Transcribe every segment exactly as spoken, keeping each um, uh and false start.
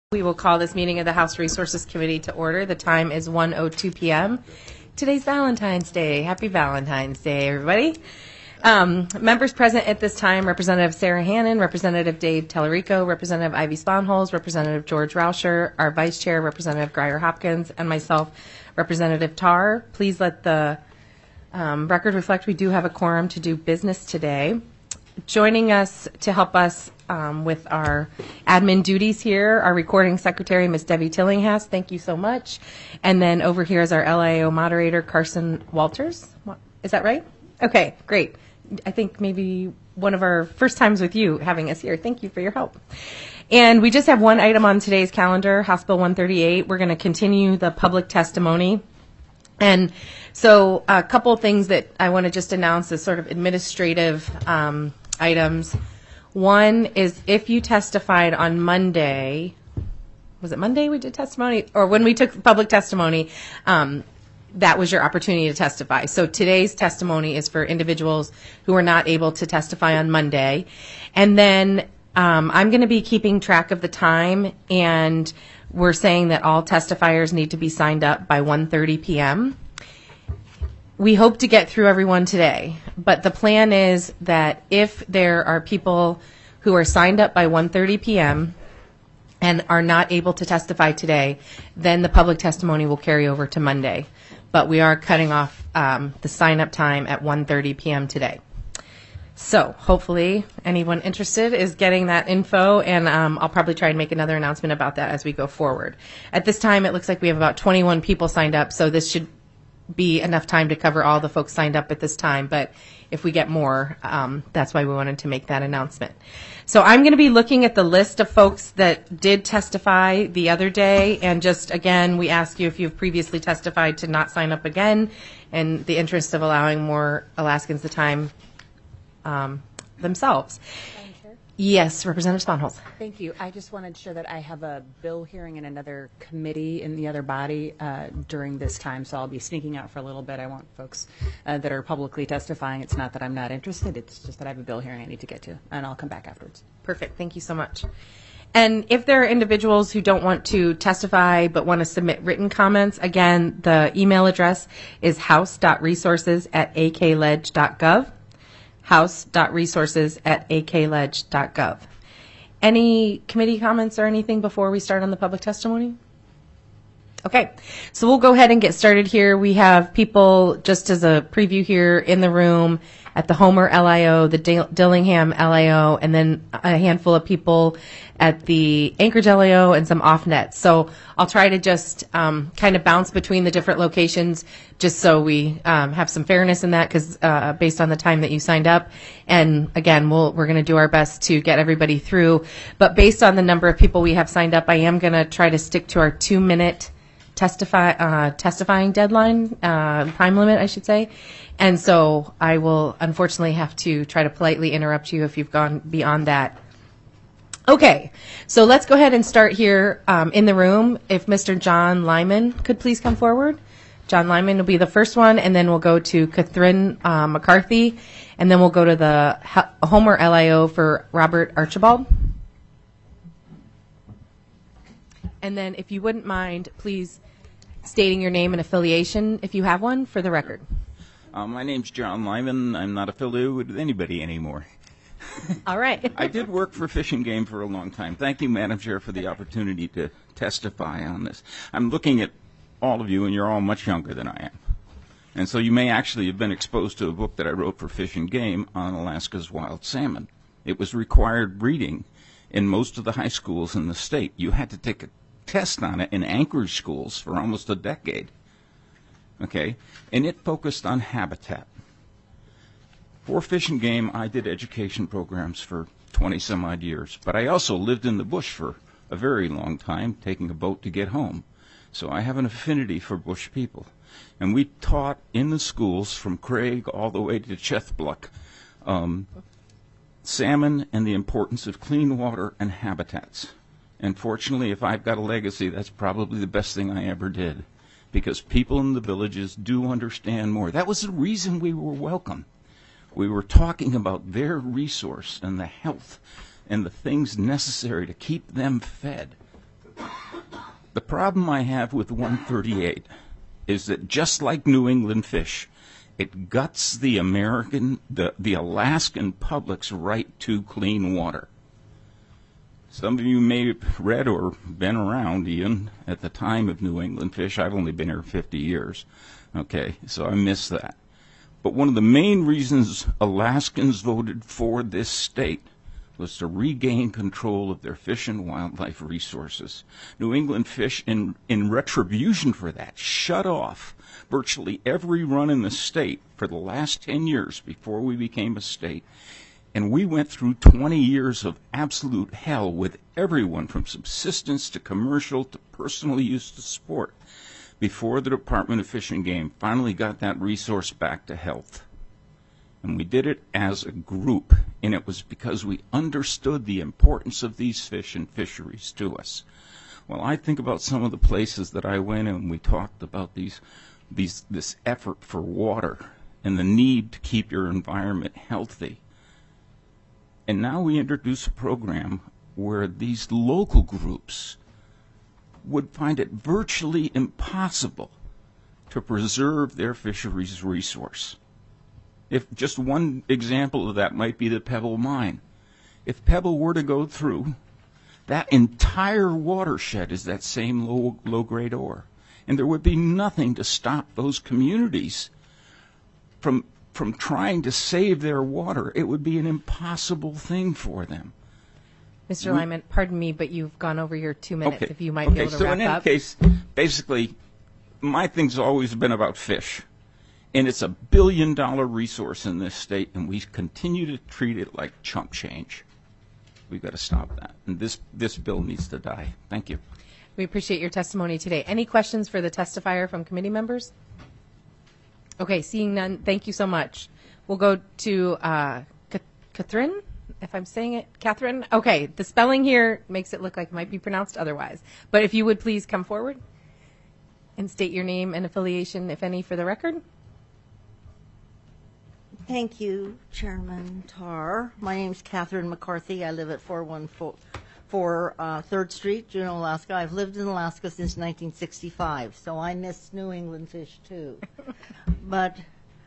We will call this meeting of the House Resources Committee to order. The time is one oh two p.m. Today's Valentine's Day. Happy Valentine's Day, everybody. Um, members present at this time, Representative Sarah Hannon, Representative Dave Tellerico, Representative Ivy Sponholz, Representative George Rauscher, our Vice Chair, Representative Grier Hopkins, and myself, Representative Tarr. Please let the um, record reflect we do have a quorum to do business today. Joining us to help us um, with our admin duties here, our recording secretary, Miz Debbie Tillinghast. Thank you so much. And then over here is our L I O moderator, Carson Walters. Is that right? Okay, great. I think maybe one of our first times with you having us here. Thank you for your help. And we just have one item on today's calendar, House Bill one thirty-eight. We're going to continue the public testimony. And so a couple of things that I want to just announce as sort of administrative um, items. One is if you testified on Monday, was it Monday we did testimony? Or when we took public testimony, um, that was your opportunity to testify. So today's testimony is for individuals who are not able to testify on Monday. And then um, I'm going to be keeping track of the time, and we're saying that all testifiers need to be signed up by one thirty p.m. We hope to get through everyone today, but the plan is that if there are people who are signed up by one thirty p.m. and are not able to testify today, then the public testimony will carry over to Monday. But we are cutting off um, the sign-up time at one thirty p.m. today. So hopefully anyone interested is getting that info, and um, I'll probably try and make another announcement about that as we go forward. At this time, it looks like we have about twenty-one people signed up, so this should be enough time to cover all the folks signed up at this time, but if we get more, um, that's why we wanted to make that announcement. So I'm going to be looking at the list of folks that did testify the other day, and just again, we ask you if you've previously testified to not sign up again, in the interest of allowing more Alaskans the time um, themselves. Yes, Representative Sponholz. Thank you. I just wanted to share that I have a bill hearing in another committee in the other body uh, during this time, so I'll be sneaking out for a little bit. I want folks uh, that are publicly testifying. It's not that I'm not interested. It's just that I have a bill hearing I need to get to, and I'll come back afterwards. Perfect. Thank you so much. And if there are individuals who don't want to testify but want to submit written comments, again, the email address is house.resources at akledge.gov. house.resources at akledge.gov. Any committee comments or anything before we start on the public testimony? Okay, so we'll go ahead and get started here. We have people, just as a preview here, in the room at the Homer L I O, the Dillingham L I O, and then a handful of people at the Anchorage L I O and some off-net. So I'll try to just um, kind of bounce between the different locations just so we um, have some fairness in that, because uh, based on the time that you signed up. And again, we'll, we're going to do our best to get everybody through. But based on the number of people we have signed up, I am going to try to stick to our two-minute testify uh, testifying deadline, uh, time limit, I should say. And so I will unfortunately have to try to politely interrupt you if you've gone beyond that. Okay, so let's go ahead and start here um, in the room. If Mister John Lyman could please come forward. John Lyman will be the first one, and then we'll go to Catherine uh, McCarthy, and then we'll go to the Homer L I O for Robert Archibald. And then if you wouldn't mind, please stating your name and affiliation, if you have one, for the record. Uh, my name's John Lyman. I'm not affiliated with anybody anymore. All right. I did work for Fish and Game for a long time. Thank you, Madam Chair, for the opportunity to testify on this. I'm looking at all of you, and you're all much younger than I am. And so you may actually have been exposed to a book that I wrote for Fish and Game on Alaska's wild salmon. It was required reading in most of the high schools in the state. You had to take a test on it in Anchorage schools for almost a decade. Okay? And it focused on habitat. For Fish and Game, I did education programs for twenty some odd years, but I also lived in the bush for a very long time, taking a boat to get home. So I have an affinity for bush people. And we taught in the schools from Craig all the way to Chethbluck um, salmon and the importance of clean water and habitats. And fortunately, if I've got a legacy, that's probably the best thing I ever did, because people in the villages do understand more. That was the reason we were welcome. We were talking about their resource and the health and the things necessary to keep them fed. The problem I have with one thirty-eight is that just like New England fish, it guts the American, the, the Alaskan public's right to clean water. Some of you may have read or been around, Ian, at the time of New England fish. I've only been here fifty years. Okay, so I miss that. But one of the main reasons Alaskans voted for this state was to regain control of their fish and wildlife resources. New England fish, in, in retribution for that, shut off virtually every run in the state for the last ten years before we became a state. And we went through twenty years of absolute hell with everyone from subsistence to commercial to personal use to sport before the Department of Fish and Game finally got that resource back to health. And we did it as a group, and it was because we understood the importance of these fish and fisheries to us. Well, I think about some of the places that I went and we talked about these, these, this effort for water and the need to keep your environment healthy. And now we introduce a program where these local groups would find it virtually impossible to preserve their fisheries resource. If just one example of that might be the Pebble Mine. If Pebble were to go through, that entire watershed is that same low, low-grade ore. And there would be nothing to stop those communities from from trying to save their water. It would be an impossible thing for them. Mister Lyman, pardon me, but you've gone over your two minutes. Okay. If you might okay. be able to so wrap in any up. case, basically, my thing's always been about fish. And it's a billion-dollar resource in this state, and we continue to treat it like chump change. We've got to stop that. And this, this bill needs to die. Thank you. We appreciate your testimony today. Any questions for the testifier from committee members? Okay, seeing none, thank you so much. We'll go to uh, Catherine, if I'm saying it, Catherine. Okay, the spelling here makes it look like it might be pronounced otherwise. But if you would please come forward and state your name and affiliation, if any, for the record. Thank you, Chairman Tarr. My name's Catherine McCarthy. I live at four one four uh, third Street, Juneau, Alaska. I've lived in Alaska since nineteen sixty-five, so I miss New England fish too. But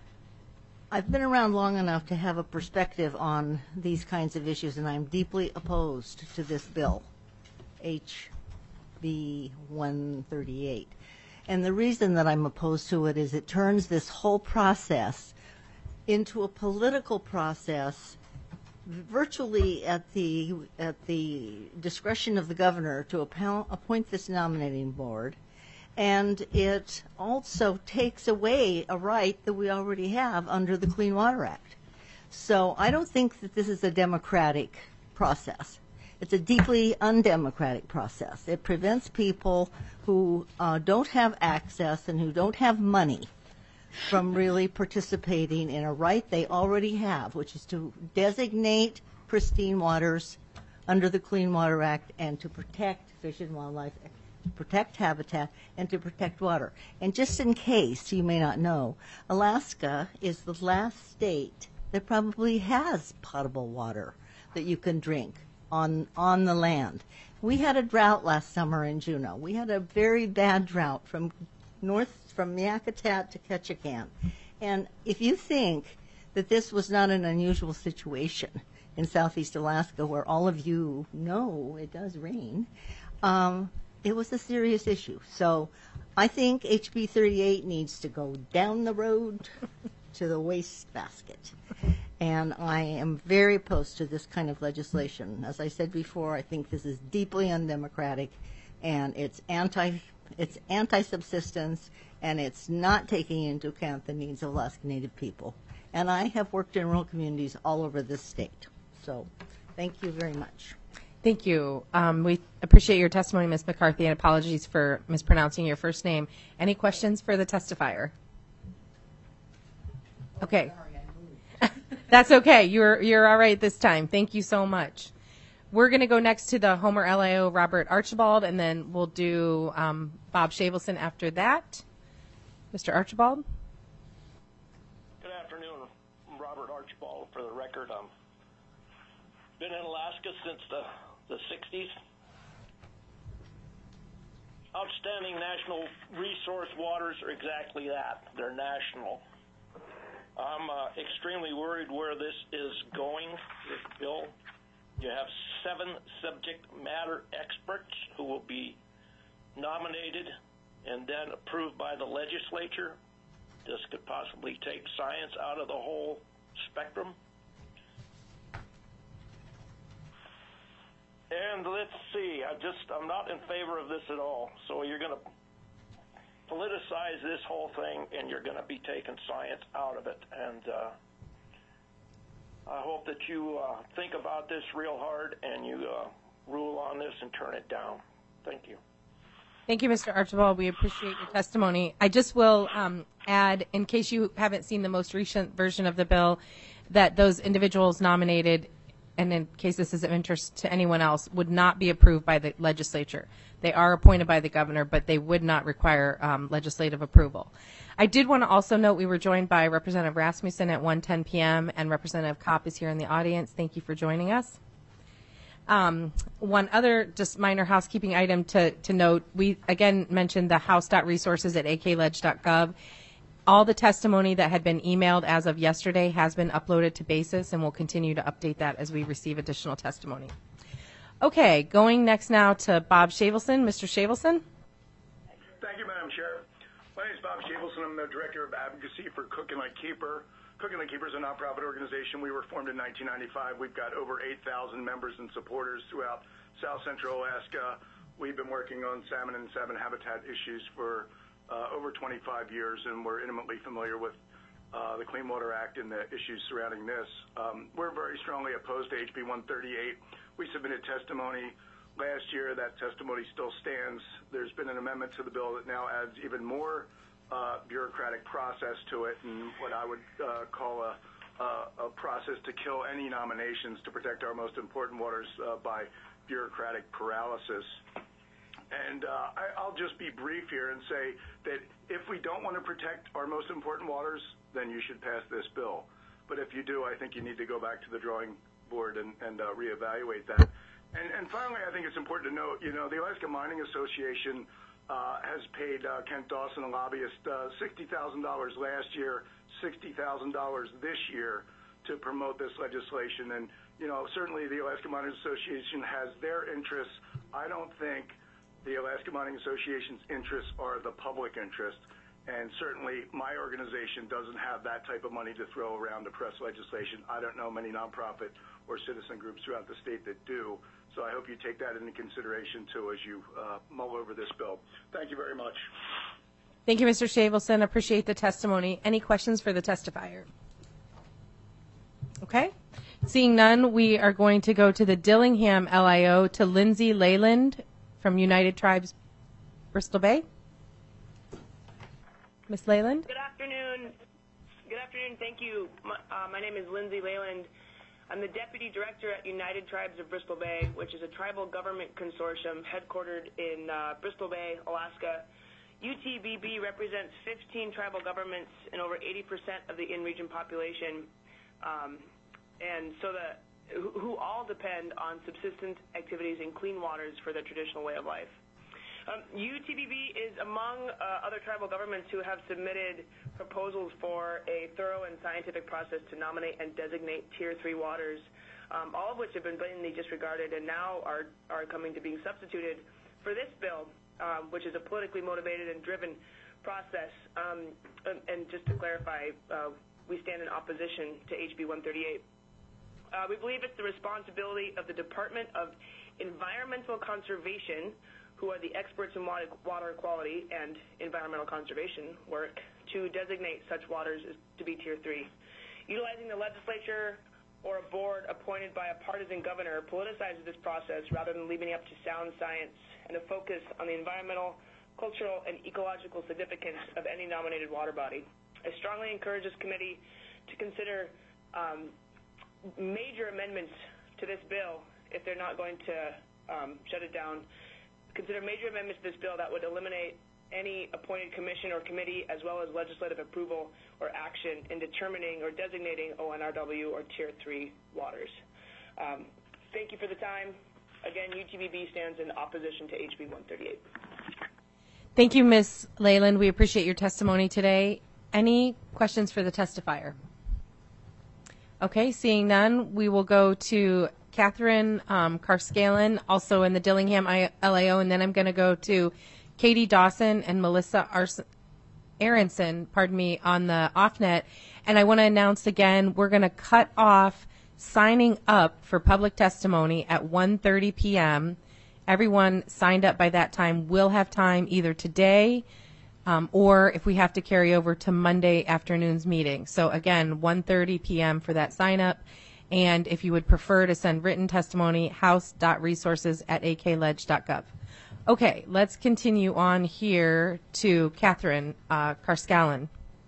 I've been around long enough to have a perspective on these kinds of issues, and I'm deeply opposed to this bill, H B one thirty-eight. And the reason that I'm opposed to it is it turns this whole process into a political process virtually at the at the discretion of the governor to appoint this nominating board, and it also takes away a right that we already have under the Clean Water Act. So I don't think that this is a democratic process. It's a deeply undemocratic process. It prevents people who uh, don't have access and who don't have money from really participating in a right they already have, which is to designate pristine waters under the Clean Water Act and to protect fish and wildlife, to protect habitat, and to protect water. And just in case you may not know, Alaska is the last state that probably has potable water that you can drink on on the land. We had a drought last summer in Juneau. We had a very bad drought from north from Yakutat to Ketchikan. And if you think that this was not an unusual situation in southeast Alaska, where all of you know it does rain, um, it was a serious issue. So I think H B thirty-eight needs to go down the road to the wastebasket. And I am very opposed to this kind of legislation. As I said before, I think this is deeply undemocratic, and it's anti it's anti-subsistence, and it's not taking into account the needs of Alaska Native people. And I have worked in rural communities all over this state. So thank you very much. Thank you. Um, we appreciate your testimony, Miz McCarthy, and apologies for mispronouncing your first name. Any questions for the testifier? Okay. That's okay. You're you're all right this time. Thank you so much. We're going to go next to the Homer L I O, Robert Archibald, and then we'll do um, Bob Shavelson after that. Mister Archibald? Good afternoon. I'm Robert Archibald. For the record, I've been in Alaska since the, the sixties. Uh, outstanding national resource waters are exactly that. They're national. I'm uh, extremely worried where this is going, this bill. You have seven subject matter experts who will be nominated and then approved by the legislature. This could possibly take science out of the whole spectrum. And let's see, I just, I'm not in favor of this at all. So you're going to politicize this whole thing, and you're going to be taking science out of it. And uh, I hope that you uh, think about this real hard and you uh, rule on this and turn it down. Thank you. Thank you, Mister Archibald. We appreciate your testimony. I just will um, add, in case you haven't seen the most recent version of the bill, that those individuals nominated, and in case this is of interest to anyone else, would not be approved by the legislature. They are appointed by the governor, but they would not require um, legislative approval. I did want to also note we were joined by Representative Rasmussen at one ten p.m. and Representative Kopp is here in the audience. Thank you for joining us. Um, one other just minor housekeeping item to, to note, we again mentioned the house.resources at a k ledge dot gov. All the testimony that had been emailed as of yesterday has been uploaded to BASIS, and we'll continue to update that as we receive additional testimony. Okay, going next now to Bob Shavelson. Mister Shavelson. Thank you, Madam Chair. My name is Bob Shavelson. I'm the Director of Advocacy for Cookin' Like Keeper. Cookin' Like Keeper is a nonprofit organization. We were formed in nineteen ninety-five. We've got over eight thousand members and supporters throughout South Central Alaska. We've been working on salmon and salmon habitat issues for uh, over twenty-five years, and we're intimately familiar with uh, the Clean Water Act and the issues surrounding this. Um, we're very strongly opposed to H B one thirty-eight. We submitted testimony last year. That testimony still stands. There's been an amendment to the bill that now adds even more uh, bureaucratic process to it, and what I would uh, call a, a, a process to kill any nominations to protect our most important waters uh, by bureaucratic paralysis. And uh, I, I'll just be brief here and say that if we don't want to protect our most important waters, then you should pass this bill. But if you do, I think you need to go back to the drawing board and, and uh, reevaluate that. And, and finally, I think it's important to note, you know, the Alaska Mining Association uh, has paid uh, Kent Dawson, a lobbyist, uh, sixty thousand dollars last year, sixty thousand dollars this year to promote this legislation. And, you know, certainly the Alaska Mining Association has their interests. I don't think the Alaska Mining Association's interests are the public interest. And certainly my organization doesn't have that type of money to throw around to press legislation. I don't know many nonprofit or citizen groups throughout the state that do. So I hope you take that into consideration, too, as you uh, mull over this bill. Thank you very much. Thank you, Mister Shavelson. Appreciate the testimony. Any questions for the testifier? Okay. Seeing none, we are going to go to the Dillingham L I O, to Lindsay Leyland from United Tribes, Bristol Bay. Miz Leyland? Good afternoon. Good afternoon. Thank you. My, uh, my name is Lindsay Leyland. I'm the Deputy Director at United Tribes of Bristol Bay, which is a tribal government consortium headquartered in uh, Bristol Bay, Alaska. U T B B represents fifteen tribal governments and over eighty percent of the in-region population, um, and so the who, who all depend on subsistence activities and clean waters for their traditional way of life. Um, U T B B is among uh, other tribal governments who have submitted proposals for a thorough and scientific process to nominate and designate Tier three waters, um, all of which have been blatantly disregarded and now are, are coming to being substituted for this bill, um, which is a politically motivated and driven process. Um, and, and just to clarify, uh, we stand in opposition to H B one thirty-eight. Uh, we believe it's the responsibility of the Department of Environmental Conservation, who are the experts in water, water quality and environmental conservation work, to designate such waters as to be Tier three. Utilizing the legislature or a board appointed by a partisan governor politicizes this process rather than leaving it up to sound science and a focus on the environmental, cultural, and ecological significance of any nominated water body. I strongly encourage this committee to consider um, major amendments to this bill if they're not going to um, shut it down. Consider major amendments to this bill that would eliminate any appointed commission or committee as well as legislative approval or action in determining or designating O N R W or Tier three waters. Um, thank you for the time. Again, U T B B stands in opposition to H B one thirty-eight. Thank you, Miz Leyland. We appreciate your testimony today. Any questions for the testifier? Okay, seeing none, we will go to Catherine um, Karscalen, also in the Dillingham L A O, and then I'm going to go to Katie Dawson and Melissa Ars- Aronson, pardon me, on the off-net. And I want to announce again, we're going to cut off signing up for public testimony at one thirty p.m. Everyone signed up by that time will have time either today um, or if we have to carry over to Monday afternoon's meeting. So again, one thirty p.m. for that sign up. And if you would prefer to send written testimony, house dot resources at a k ledge dot gov. Okay, let's continue on here to Catherine uh, Karscalen.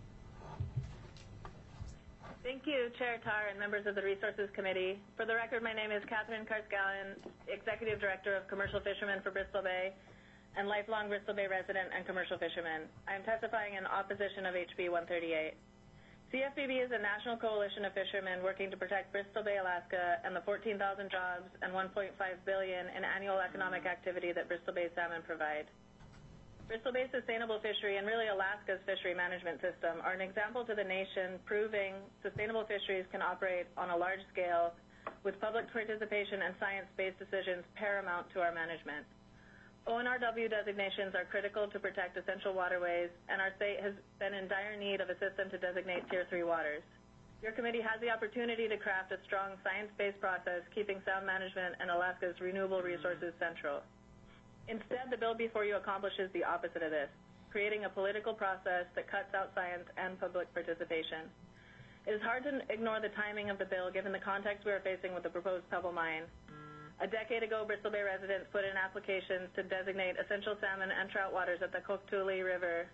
Thank you, Chair Tarr and members of the Resources Committee. For the record, my name is Catherine Karscalen, Executive Director of Commercial Fishermen for Bristol Bay and lifelong Bristol Bay resident and commercial fisherman. I am testifying in opposition of H B one thirty-eight. C F B B is a national coalition of fishermen working to protect Bristol Bay, Alaska, and the fourteen thousand jobs and one point five billion dollars in annual economic activity that Bristol Bay salmon provide. Bristol Bay's sustainable fishery and really Alaska's fishery management system are an example to the nation proving sustainable fisheries can operate on a large scale with public participation and science-based decisions paramount to our management. O N R W designations are critical to protect essential waterways, and our state has been in dire need of a system to designate Tier three waters. Your committee has the opportunity to craft a strong science-based process keeping sound management and Alaska's renewable resources central. Instead, the bill before you accomplishes the opposite of this, creating a political process that cuts out science and public participation. It is hard to ignore the timing of the bill given the context we are facing with the proposed Pebble Mine. A decade ago, Bristol Bay residents put in applications to designate essential salmon and trout waters at the Koktuli River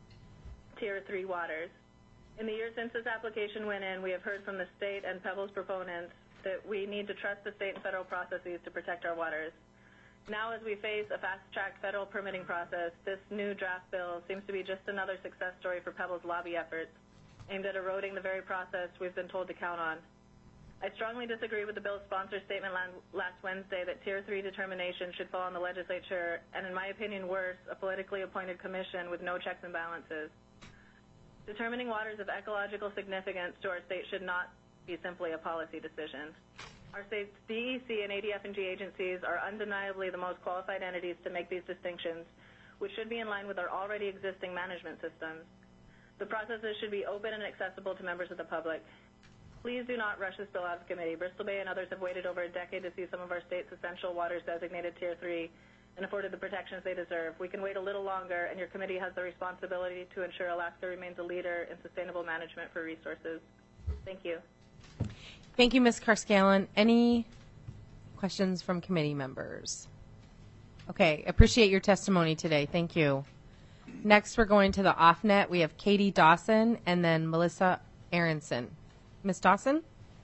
Tier three waters. In the years since this application went in, we have heard from the state and Pebble's proponents that we need to trust the state and federal processes to protect our waters. Now, as we face a fast-track federal permitting process, this new draft bill seems to be just another success story for Pebble's lobby efforts aimed at eroding the very process we've been told to count on. I strongly disagree with the bill's sponsor statement last Wednesday that Tier three determination should fall on the legislature and, in my opinion, worse, a politically appointed commission with no checks and balances. Determining waters of ecological significance to our state should not be simply a policy decision. Our state's D E C and A D F and G agencies are undeniably the most qualified entities to make these distinctions, which should be in line with our already existing management systems. The processes should be open and accessible to members of the public. Please do not rush this bill out of committee. Bristol Bay and others have waited over a decade to see some of our state's essential waters designated Tier three and afforded the protections they deserve. We can wait a little longer, and your committee has the responsibility to ensure Alaska remains a leader in sustainable management for resources. Thank you. Thank you, Miz Karscalen. Any questions from committee members? Okay, appreciate your testimony today. Thank you. Next, we're going to the off-net. We have Katie Dawson and then Melissa Aronson. Miz Dawson?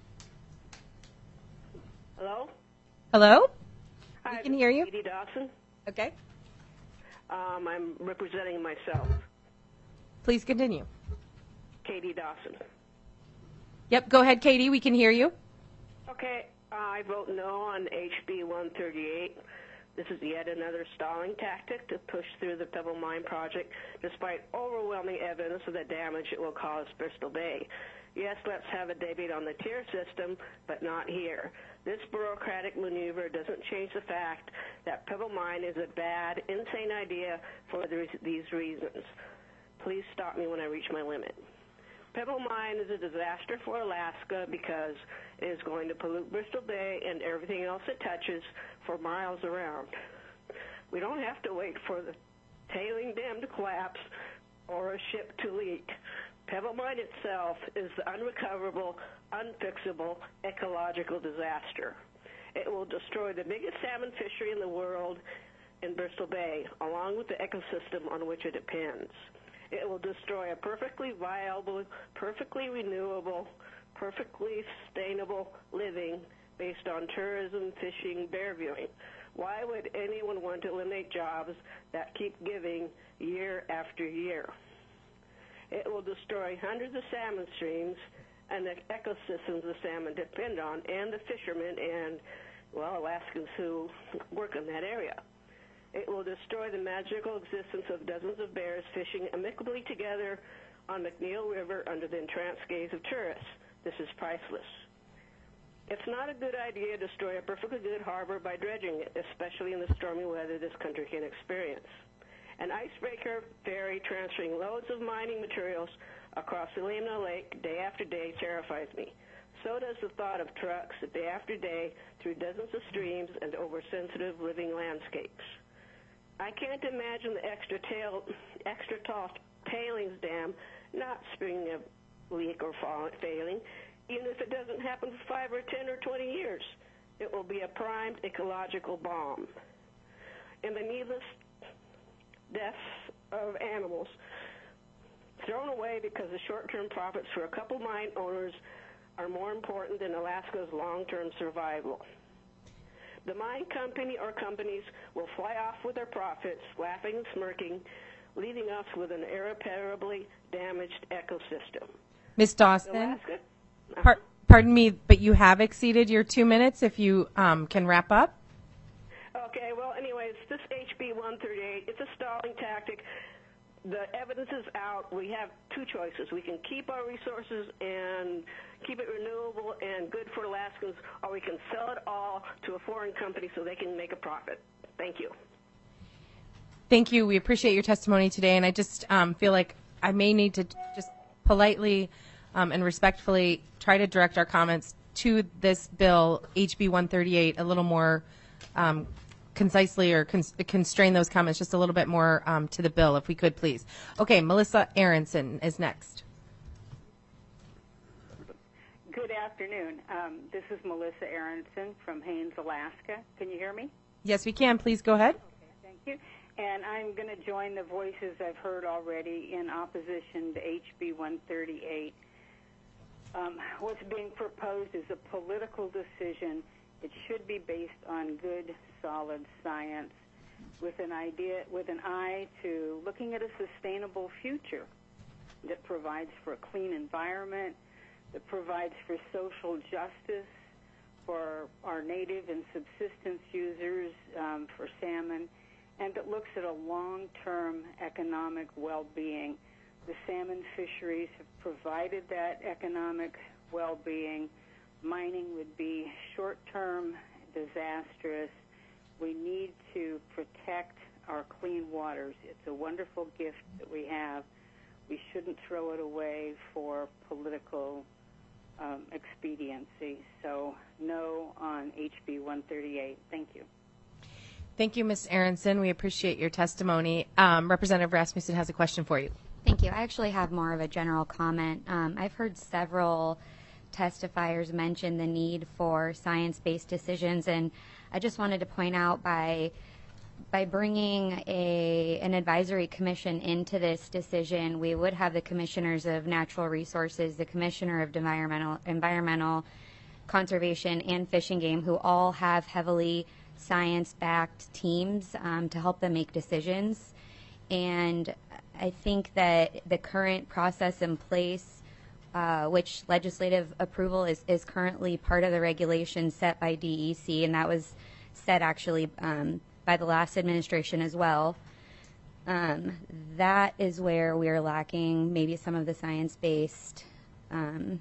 Hello? Hello? Hi, We can hear you. Katie Dawson. Okay. Um, I'm representing myself. Please continue. Katie Dawson. Yep, go ahead, Katie. We can hear you. Okay, uh, I vote no on H B one thirty-eight. This is yet another stalling tactic to push through the Pebble Mine project, despite overwhelming evidence of the damage it will cause Bristol Bay. Yes, let's have a debate on the tier system, but not here. This bureaucratic maneuver doesn't change the fact that Pebble Mine is a bad, insane idea for these reasons. Please stop me when I reach my limit. Pebble Mine is a disaster for Alaska because it is going to pollute Bristol Bay and everything else it touches for miles around. We don't have to wait for the tailing dam to collapse or a ship to leak. Pebble Mine itself is the unrecoverable, unfixable ecological disaster. It will destroy the biggest salmon fishery in the world in Bristol Bay, along with the ecosystem on which it depends. It will destroy a perfectly viable, perfectly renewable, perfectly sustainable living based on tourism, fishing, bear viewing. Why would anyone want to eliminate jobs that keep giving year after year? It will destroy hundreds of salmon streams and the ecosystems the salmon depend on, and the fishermen and, well, Alaskans who work in that area. It will destroy the magical existence of dozens of bears fishing amicably together on McNeil River under the entranced gaze of tourists. This is priceless. It's not a good idea to destroy a perfectly good harbor by dredging it, especially in the stormy weather this country can experience. An icebreaker ferry transferring loads of mining materials across Helena Lake day after day terrifies me. So does the thought of trucks day after day through dozens of streams and over sensitive living landscapes. I can't imagine the extra, tail, extra tall tailings dam not springing a leak or fall, failing, even if it doesn't happen for five or ten or twenty years. It will be a primed ecological bomb. And the needless deaths of animals thrown away because the short-term profits for a couple mine owners are more important than Alaska's long-term survival. The mine company or companies will fly off with their profits, laughing and smirking, leaving us with an irreparably damaged ecosystem. Miz Dawson, Alaska? Uh-huh. par- pardon me, but you have exceeded your two minutes. If you um, can wrap up. Okay, well, anyways, this H B one thirty-eight, it's a stalling tactic. The evidence is out. We have two choices. We can keep our resources and keep it renewable and good for Alaskans, or we can sell it all to a foreign company so they can make a profit. Thank you. Thank you. We appreciate your testimony today, and I just um, feel like I may need to just politely um, and respectfully try to direct our comments to this bill, H B one thirty-eight, a little more um, concisely, or cons- constrain those comments just a little bit more um, to the bill, if we could, please. Okay, Melissa Aronson is next. Good afternoon. Um, this is Melissa Aronson from Haines, Alaska. Can you hear me? Yes, we can. Please go ahead. Okay, thank you. And I'm going to join the voices I've heard already in opposition to H B one thirty-eight. Um, what's being proposed is a political decision. It should be based on good, solid science, with an idea, with an eye to looking at a sustainable future that provides for a clean environment, that provides for social justice for our native and subsistence users, um, for salmon, and that looks at a long-term economic well-being. The salmon fisheries have provided that economic well-being. Mining would be short-term, disastrous. We need to protect our clean waters. It's a wonderful gift that we have. We shouldn't throw it away for political um, expediency. So no on H B one thirty-eight. Thank you. Thank you, Miz Aronson. We appreciate your testimony. Um, Representative Rasmussen has a question for you. Thank you. I actually have more of a general comment. Um, I've heard several testifiers mention the need for science-based decisions, and I just wanted to point out by by bringing a an advisory commission into this decision, we would have the commissioners of natural resources, the commissioner of environmental environmental conservation, and fish and game, who all have heavily science-backed teams um, to help them make decisions. And I think that the current process in place, uh, which legislative approval is, is currently part of the regulations set by D E C, and that was set actually um, by the last administration as well. Um, that is where we are lacking maybe some of the science-based um,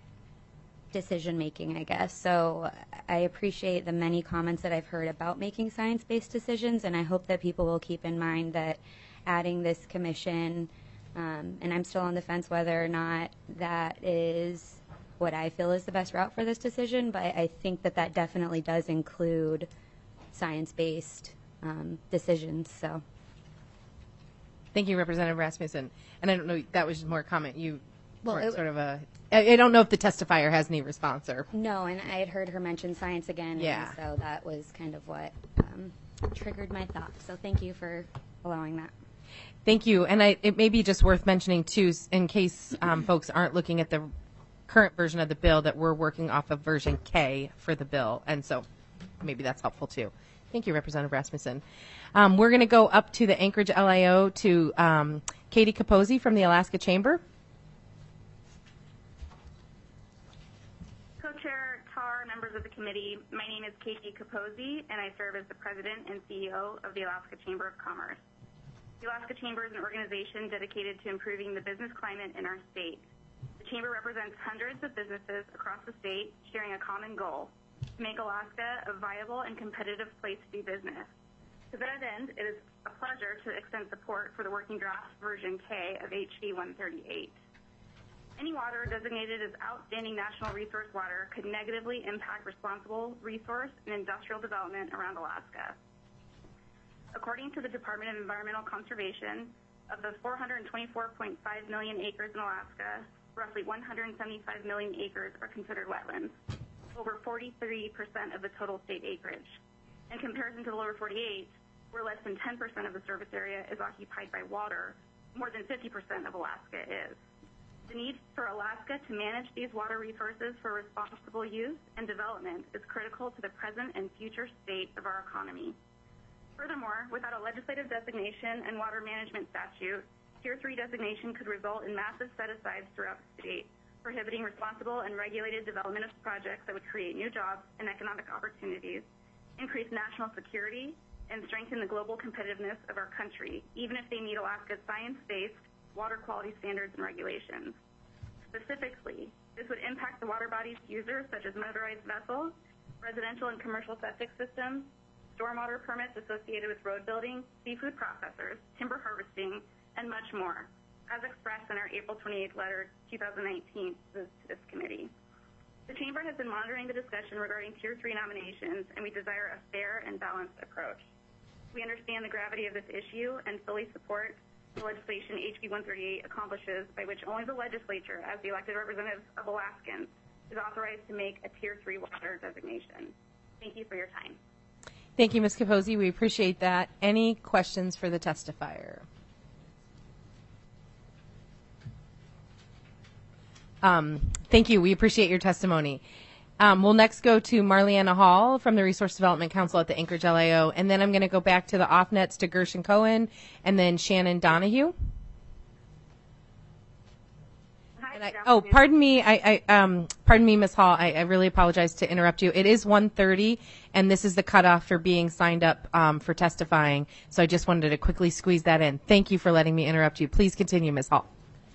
decision making, I guess. So I appreciate the many comments that I've heard about making science-based decisions, and I hope that people will keep in mind that adding this commission, um, and I'm still on the fence whether or not that is what I feel is the best route for this decision, but I think that that definitely does include science-based um, decisions. So, thank you, Representative Rasmussen. And I don't know, that was more a comment. You well, weren't it, sort of a. I, I don't know if the testifier has any response or. No, and I had heard her mention science again. Yeah. And so that was kind of what um, triggered my thought. So thank you for allowing that. Thank you. And I, it may be just worth mentioning, too, in case um, folks aren't looking at the current version of the bill, that we're working off of version K for the bill. And so maybe that's helpful, too. Thank you, Representative Rasmussen. Um, we're going to go up to the Anchorage L I O to um, Katie Capozzi from the Alaska Chamber. Co-Chair Tar, members of the committee. My name is Katie Capozzi, and I serve as the president and C E O of the Alaska Chamber of Commerce. The Alaska Chamber is an organization dedicated to improving the business climate in our state. The Chamber represents hundreds of businesses across the state sharing a common goal, to make Alaska a viable and competitive place to do business. To that end, it is a pleasure to extend support for the working draft version K of H B one thirty-eight. Any water designated as outstanding national resource water could negatively impact responsible resource and industrial development around Alaska. According to the Department of Environmental Conservation, of the four hundred twenty-four point five million acres in Alaska, roughly one hundred seventy-five million acres are considered wetlands, over forty-three percent of the total state acreage. In comparison to the lower forty-eight, where less than ten percent of the surface area is occupied by water, more than fifty percent of Alaska is. The need for Alaska to manage these water resources for responsible use and development is critical to the present and future state of our economy. Furthermore, without a legislative designation and water management statute, Tier three designation could result in massive set-asides throughout the state, prohibiting responsible and regulated development of projects that would create new jobs and economic opportunities, increase national security, and strengthen the global competitiveness of our country, even if they meet Alaska's science-based water quality standards and regulations. Specifically, this would impact the water body's users such as motorized vessels, residential and commercial septic systems, stormwater permits associated with road building, seafood processors, timber harvesting, and much more, as expressed in our April twenty-eighth letter two thousand nineteen to this committee. The Chamber has been monitoring the discussion regarding Tier three nominations, and we desire a fair and balanced approach. We understand the gravity of this issue and fully support the legislation H B one thirty-eight accomplishes, by which only the legislature, as the elected representatives of Alaskans, is authorized to make a Tier three water designation. Thank you for your time. Thank you, Miz Capozzi. We appreciate that. Any questions for the testifier? Um, thank you. We appreciate your testimony. Um, we'll next go to Marleana Hall from the Resource Development Council at the Anchorage L I O, and then I'm going to go back to the off-nets to Gershon Cohen, and then Shannon Donahue. Hi, I, oh, pardon me. I, I um, pardon me, Miz Hall. I, I really apologize to interrupt you. It is one thirty, and this is the cutoff for being signed up um, for testifying. So I just wanted to quickly squeeze that in. Thank you for letting me interrupt you. Please continue, Miz Hall.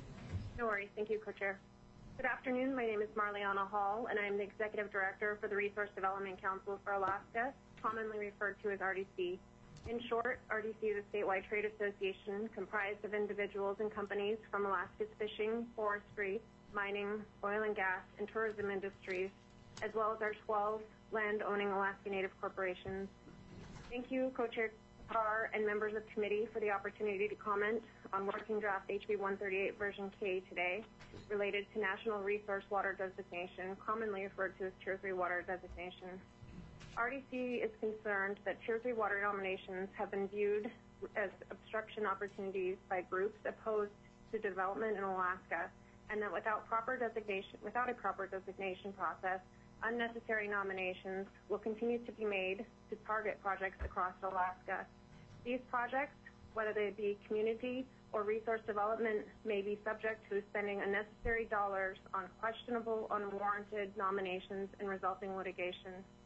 No worries. Thank you, Co-Chair. Good afternoon. My name is Marleana Hall, and I'm the Executive Director for the Resource Development Council for Alaska, commonly referred to as R D C. In short, R D C is a statewide trade association comprised of individuals and companies from Alaska's fishing, forestry, mining, oil and gas, and tourism industries, as well as our twelve land-owning Alaska Native corporations. Thank you, Co-Chair Carr and members of committee, for the opportunity to comment on Working Draft H B one thirty-eight version K today, related to National Resource Water Designation, commonly referred to as Tier three water designation. R D C is concerned that Tier three water nominations have been viewed as obstruction opportunities by groups opposed to development in Alaska, and that without proper designation, without a proper designation process, unnecessary nominations will continue to be made to target projects across Alaska. These projects, whether they be community or resource development, may be subject to spending unnecessary dollars on questionable, unwarranted nominations and resulting litigation.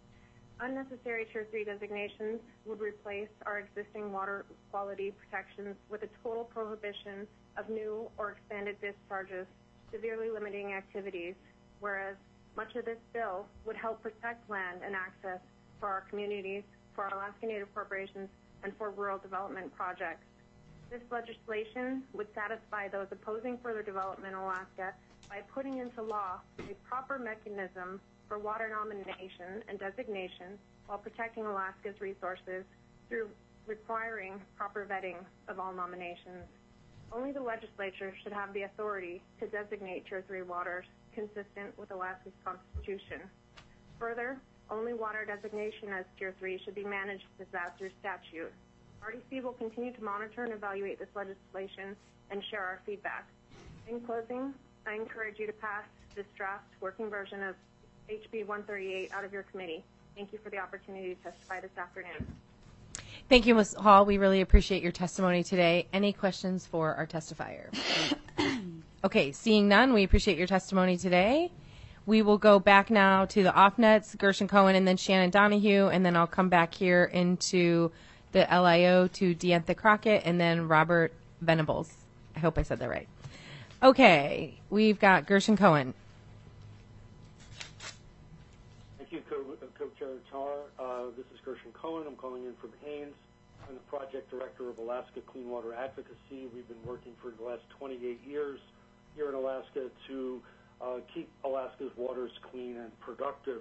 Unnecessary Tier three designations would replace our existing water quality protections with a total prohibition of new or expanded discharges, severely limiting activities, whereas much of this bill would help protect land and access for our communities, for our Alaska Native corporations, and for rural development projects. This legislation would satisfy those opposing further development in Alaska by putting into law a proper mechanism for water nomination and designation while protecting Alaska's resources through requiring proper vetting of all nominations. Only the legislature should have the authority to designate Tier three waters consistent with Alaska's Constitution. Further, only water designation as Tier three should be managed as that through statute. R D C will continue to monitor and evaluate this legislation and share our feedback. In closing, I encourage you to pass this draft working version of H B one thirty-eight out of your committee. Thank you for the opportunity to testify this afternoon. Thank you, Miz Hall. We really appreciate your testimony today. Any questions for our testifier? Okay, seeing none, we appreciate your testimony today. We will go back now to the off-nets, Gershon Cohen and then Shannon Donahue, and then I'll come back here into the L I O to Deantha Crockett and then Robert Venables. I hope I said that right. Okay, we've got Gershon Cohen. Thank you, Co- Co-Chair Tar. Uh, this is Gershon Cohen. I'm calling in from Haines. I'm the project director of Alaska Clean Water Advocacy. We've been working for the last twenty-eight years here in Alaska to uh, keep Alaska's waters clean and productive.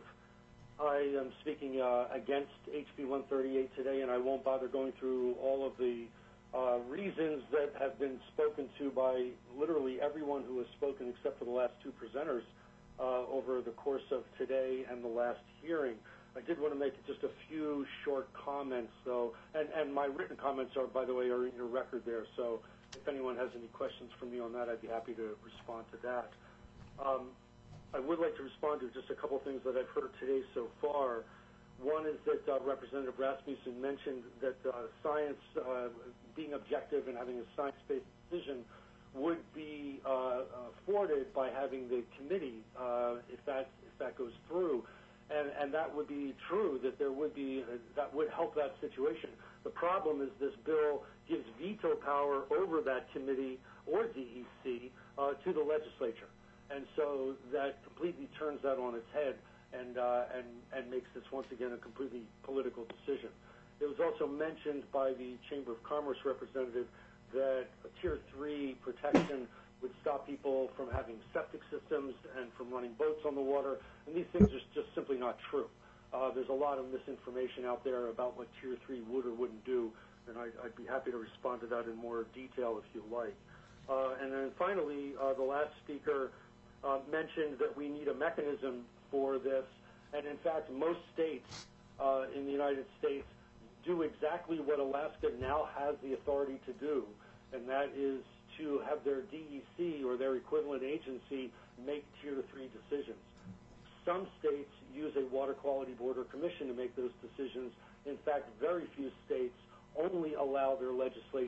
I am speaking uh, against H B one thirty-eight today, and I won't bother going through all of the uh, reasons that have been spoken to by literally everyone who has spoken except for the last two presenters uh, over the course of today and the last hearing. I did want to make just a few short comments, though, and, and my written comments are, by the way, are in your record there, so if anyone has any questions for me on that, I'd be happy to respond to that. Um, I would like to respond to just a couple things that I've heard today so far. One is that uh, Representative Rasmussen mentioned that uh, science, uh, being objective and having a science-based decision would be uh, afforded by having the committee, uh, if that if that goes through. And, and that would be true, that there would be, uh, that would help that situation. The problem is this bill gives veto power over that committee or D E C uh, to the legislature. And so that completely turns that on its head and, uh, and, and makes this once again a completely political decision. It was also mentioned by the Chamber of Commerce representative that a tier three protection would stop people from having septic systems and from running boats on the water, and these things are just simply not true. Uh, there's a lot of misinformation out there about what tier three would or wouldn't do, and I, I'd be happy to respond to that in more detail if you like. Uh, and then finally, uh, the last speaker uh, mentioned that we need a mechanism for this, and in fact, most states uh, in the United States do exactly what Alaska now has the authority to do, and that is to have their D E C or their equivalent agency make tier three decisions. Some states use a Water Quality Board or Commission to make those decisions. In fact, very few states only allow their legislature.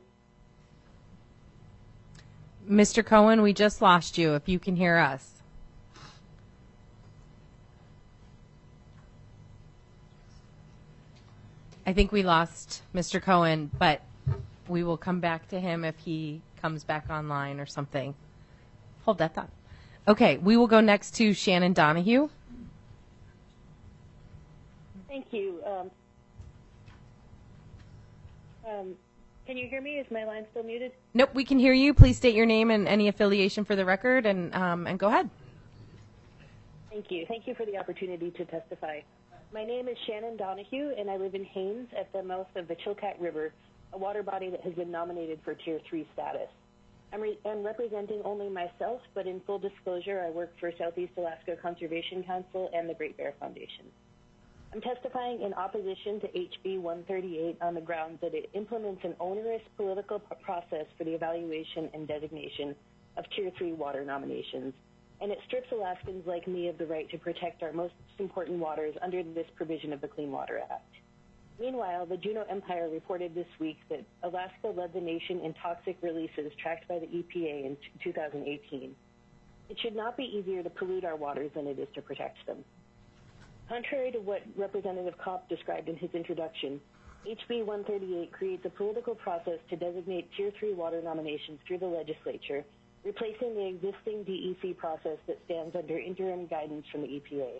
Mister Cohen, we just lost you, if you can hear us. I think we lost Mister Cohen, but we will come back to him if he comes back online or something. Hold that thought. Okay, we will go next to Shannon Donahue. Thank you. Um, um, can you hear me? Is my line still muted? Nope, we can hear you. Please state your name and any affiliation for the record, and um, and go ahead. Thank you. Thank you for the opportunity to testify. My name is Shannon Donahue, and I live in Haines at the mouth of the Chilkat River, a water body that has been nominated for Tier three status. I'm, re- I'm representing only myself, but in full disclosure, I work for Southeast Alaska Conservation Council and the Great Bear Foundation. I'm testifying in opposition to H B one thirty-eight on the grounds that it implements an onerous political p- process for the evaluation and designation of Tier three water nominations, and it strips Alaskans like me of the right to protect our most important waters under this provision of the Clean Water Act. Meanwhile, the Juneau Empire reported this week that Alaska led the nation in toxic releases tracked by the E P A in two thousand eighteen. It should not be easier to pollute our waters than it is to protect them. Contrary to what Representative Kopp described in his introduction, H B one thirty-eight creates a political process to designate Tier three water nominations through the legislature, replacing the existing D E C process that stands under interim guidance from the E P A.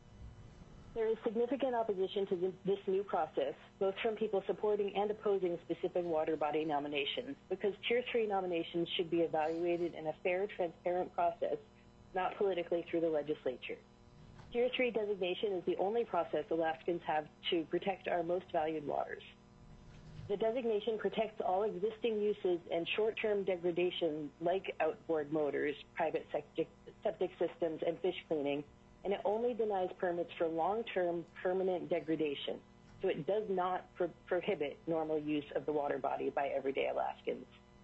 There is significant opposition to this new process, both from people supporting and opposing specific water body nominations, because Tier three nominations should be evaluated in a fair, transparent process, not politically through the legislature. Tier three designation is the only process Alaskans have to protect our most valued waters. The designation protects all existing uses and short-term degradation like outboard motors, private septic, septic systems, and fish cleaning, and it only denies permits for long-term permanent degradation. So it does not pro- prohibit normal use of the water body by everyday Alaskans.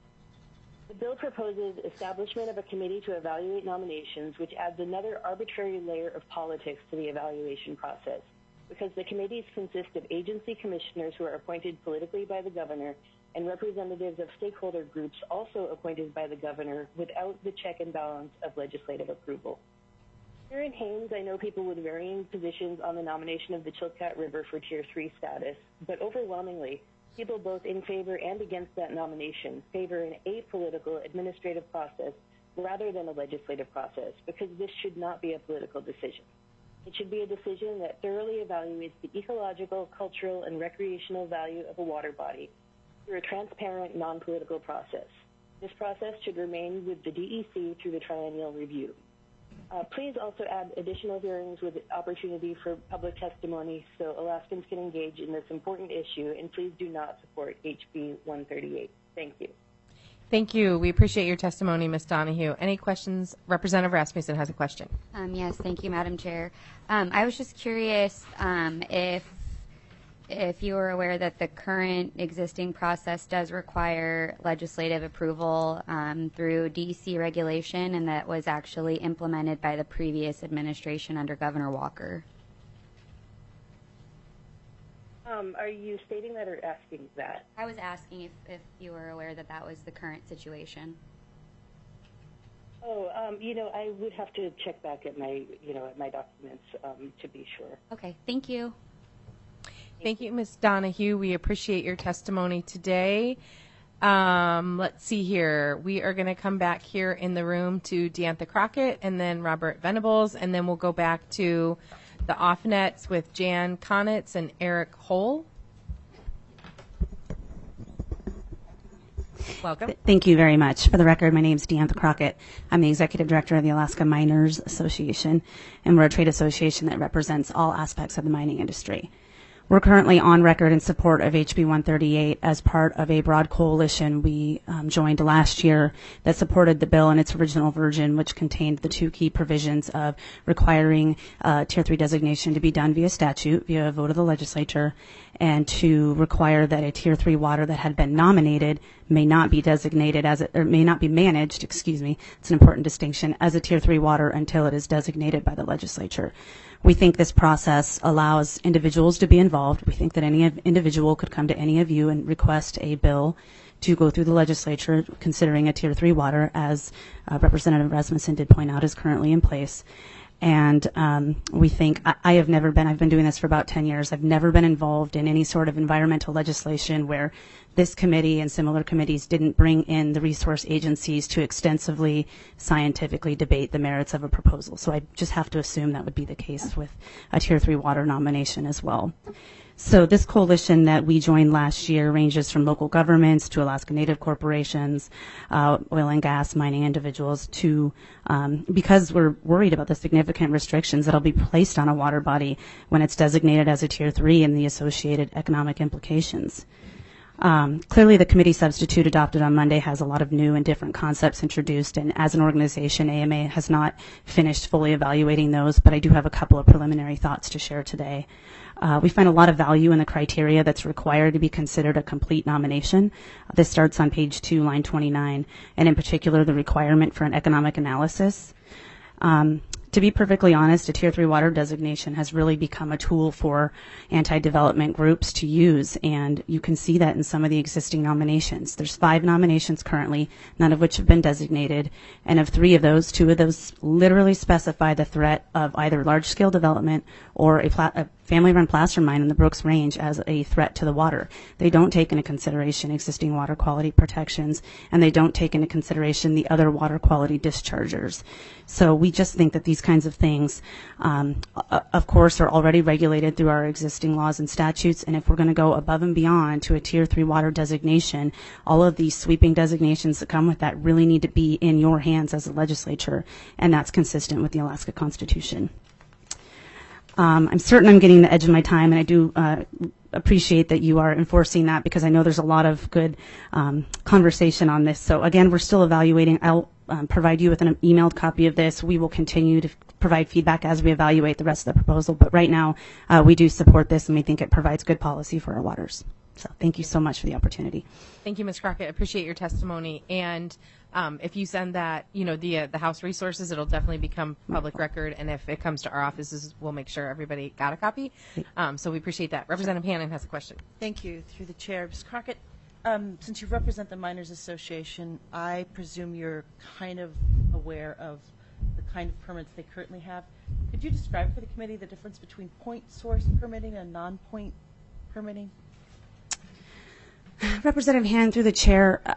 The bill proposes establishment of a committee to evaluate nominations, which adds another arbitrary layer of politics to the evaluation process, because the committees consist of agency commissioners who are appointed politically by the governor and representatives of stakeholder groups also appointed by the governor without the check and balance of legislative approval. Here in Haines, I know people with varying positions on the nomination of the Chilkat River for Tier three status, but overwhelmingly, people both in favor and against that nomination favor an apolitical administrative process rather than a legislative process, because this should not be a political decision. It should be a decision that thoroughly evaluates the ecological, cultural, and recreational value of a water body through a transparent, non-political process. This process should remain with the D E C through the triennial review. Uh, please also add additional hearings with opportunity for public testimony so Alaskans can engage in this important issue, and please do not support H B one thirty-eight. Thank you. Thank you. We appreciate your testimony, Miz Donahue. Any questions? Representative Rasmussen has a question. Um, yes, thank you, Madam Chair. Um, I was just curious um, if if you were aware that the current existing process does require legislative approval um, through D E C regulation, and that was actually implemented by the previous administration under Governor Walker. Um, are you stating that or asking that? I was asking if, if you were aware that that was the current situation. Oh, um, you know, I would have to check back at my, you know, at my documents um, to be sure. Okay, thank you. Thank you, Miz Donahue. We appreciate your testimony today. Um, let's see here. We are going to come back here in the room to Deantha Crockett and then Robert Venables, and then we'll go back to the off-nets with Jan Konitz and Eric Hole. Welcome. Thank you very much. For the record, my name is Deantha Crockett. I'm the Executive Director of the Alaska Miners Association, and we're a trade association that represents all aspects of the mining industry. We're currently on record in support of H B one thirty-eight as part of a broad coalition we um, joined last year that supported the bill in its original version, which contained the two key provisions of requiring uh, Tier three designation to be done via statute, via a vote of the legislature, and to require that a Tier three water that had been nominated may not be designated as, a, or may not be managed, excuse me, it's an important distinction, as a Tier three water until it is designated by the legislature. We think this process allows individuals to be involved. We think that any individual could come to any of you and request a bill to go through the legislature considering a Tier three water, as uh, Representative Rasmussen did point out, is currently in place. And um, we think, I, I have never been, I've been doing this for about ten years, I've never been involved in any sort of environmental legislation where this committee and similar committees didn't bring in the resource agencies to extensively scientifically debate the merits of a proposal. So I just have to assume that would be the case with a Tier three water nomination as well. So this coalition that we joined last year ranges from local governments to Alaska Native corporations, uh, oil and gas mining individuals, to um, because we're worried about the significant restrictions that will be placed on a water body when it's designated as a Tier three and the associated economic implications. Um, clearly, the committee substitute adopted on Monday has a lot of new and different concepts introduced, and as an organization, A M A has not finished fully evaluating those, but I do have a couple of preliminary thoughts to share today. Uh, we find a lot of value in the criteria that's required to be considered a complete nomination. Uh, this starts on page two, line twenty-nine, and in particular, the requirement for an economic analysis. Um, To be perfectly honest, a Tier three water designation has really become a tool for anti-development groups to use, and you can see that in some of the existing nominations. There's five nominations currently, none of which have been designated, and of three of those, two of those literally specify the threat of either large-scale development or a, pla- a family-run placer mine in the Brooks Range as a threat to the water. They don't take into consideration existing water quality protections, and they don't take into consideration the other water quality dischargers. So we just think that these kinds of things, um, of course, are already regulated through our existing laws and statutes, and if we're going to go above and beyond to a Tier three water designation, all of these sweeping designations that come with that really need to be in your hands as a legislature, and that's consistent with the Alaska Constitution. Um, I'm certain I'm getting the edge of my time, and I do uh, appreciate that you are enforcing that, because I know there's a lot of good um, conversation on this. So again, we're still evaluating. I'll um, provide you with an emailed copy of this. We will continue to provide feedback as we evaluate the rest of the proposal. But right now, uh, we do support this, and we think it provides good policy for our waters. So thank you so much for the opportunity. Thank you, Miz Crockett. I appreciate your testimony. And um, if you send that, you know, the uh, the House resources, it'll definitely become public record. And if it comes to our offices, we'll make sure everybody got a copy. Um, so we appreciate that. Representative Hannon has a question. Thank you. Through the chair, Miz Crockett, um, since you represent the Miners Association, I presume you're kind of aware of the kind of permits they currently have. Could you describe for the committee the difference between point source permitting and non-point permitting? Representative Hand, through the chair, uh,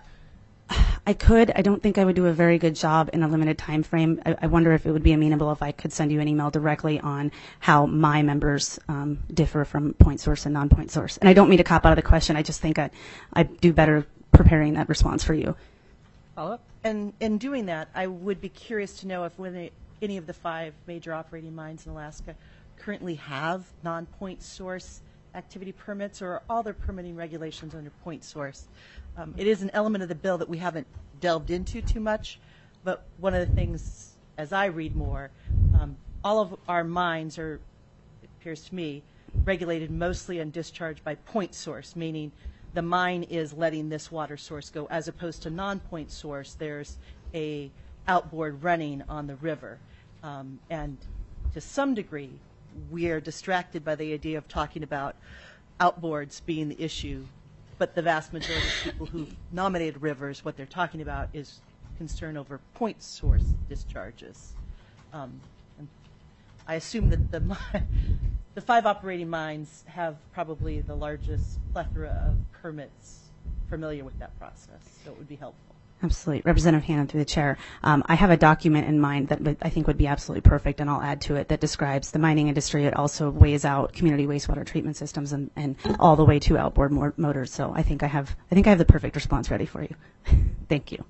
I could. I don't think I would do a very good job in a limited time frame. I, I wonder if it would be amenable if I could send you an email directly on how my members um, differ from point source and non-point source. And I don't mean to cop out of the question. I just think I, I'd do better preparing that response for you. Follow up? And in doing that, I would be curious to know if when they, any of the five major operating mines in Alaska currently have non-point source activity permits, or are all their permitting regulations under point source? Um, it is an element of the bill that we haven't delved into too much, but one of the things, as I read more, um, all of our mines are, it appears to me, regulated mostly and discharged by point source, meaning the mine is letting this water source go, as opposed to non-point source. There's a outboard running on the river, um, and to some degree, we are distracted by the idea of talking about outboards being the issue, but the vast majority of people who nominated rivers, what they're talking about is concern over point source discharges. Um, and I assume that the mi- the five operating mines have probably the largest plethora of permits familiar with that process, so it would be helpful. Absolutely. Representative Hannon, through the chair. Um, I have a document in mind that would, I think would be absolutely perfect, and I'll add to it, that describes the mining industry. It also weighs out community wastewater treatment systems and, and all the way to outboard mo- motors. So I think I have I think I have the perfect response ready for you. Thank you.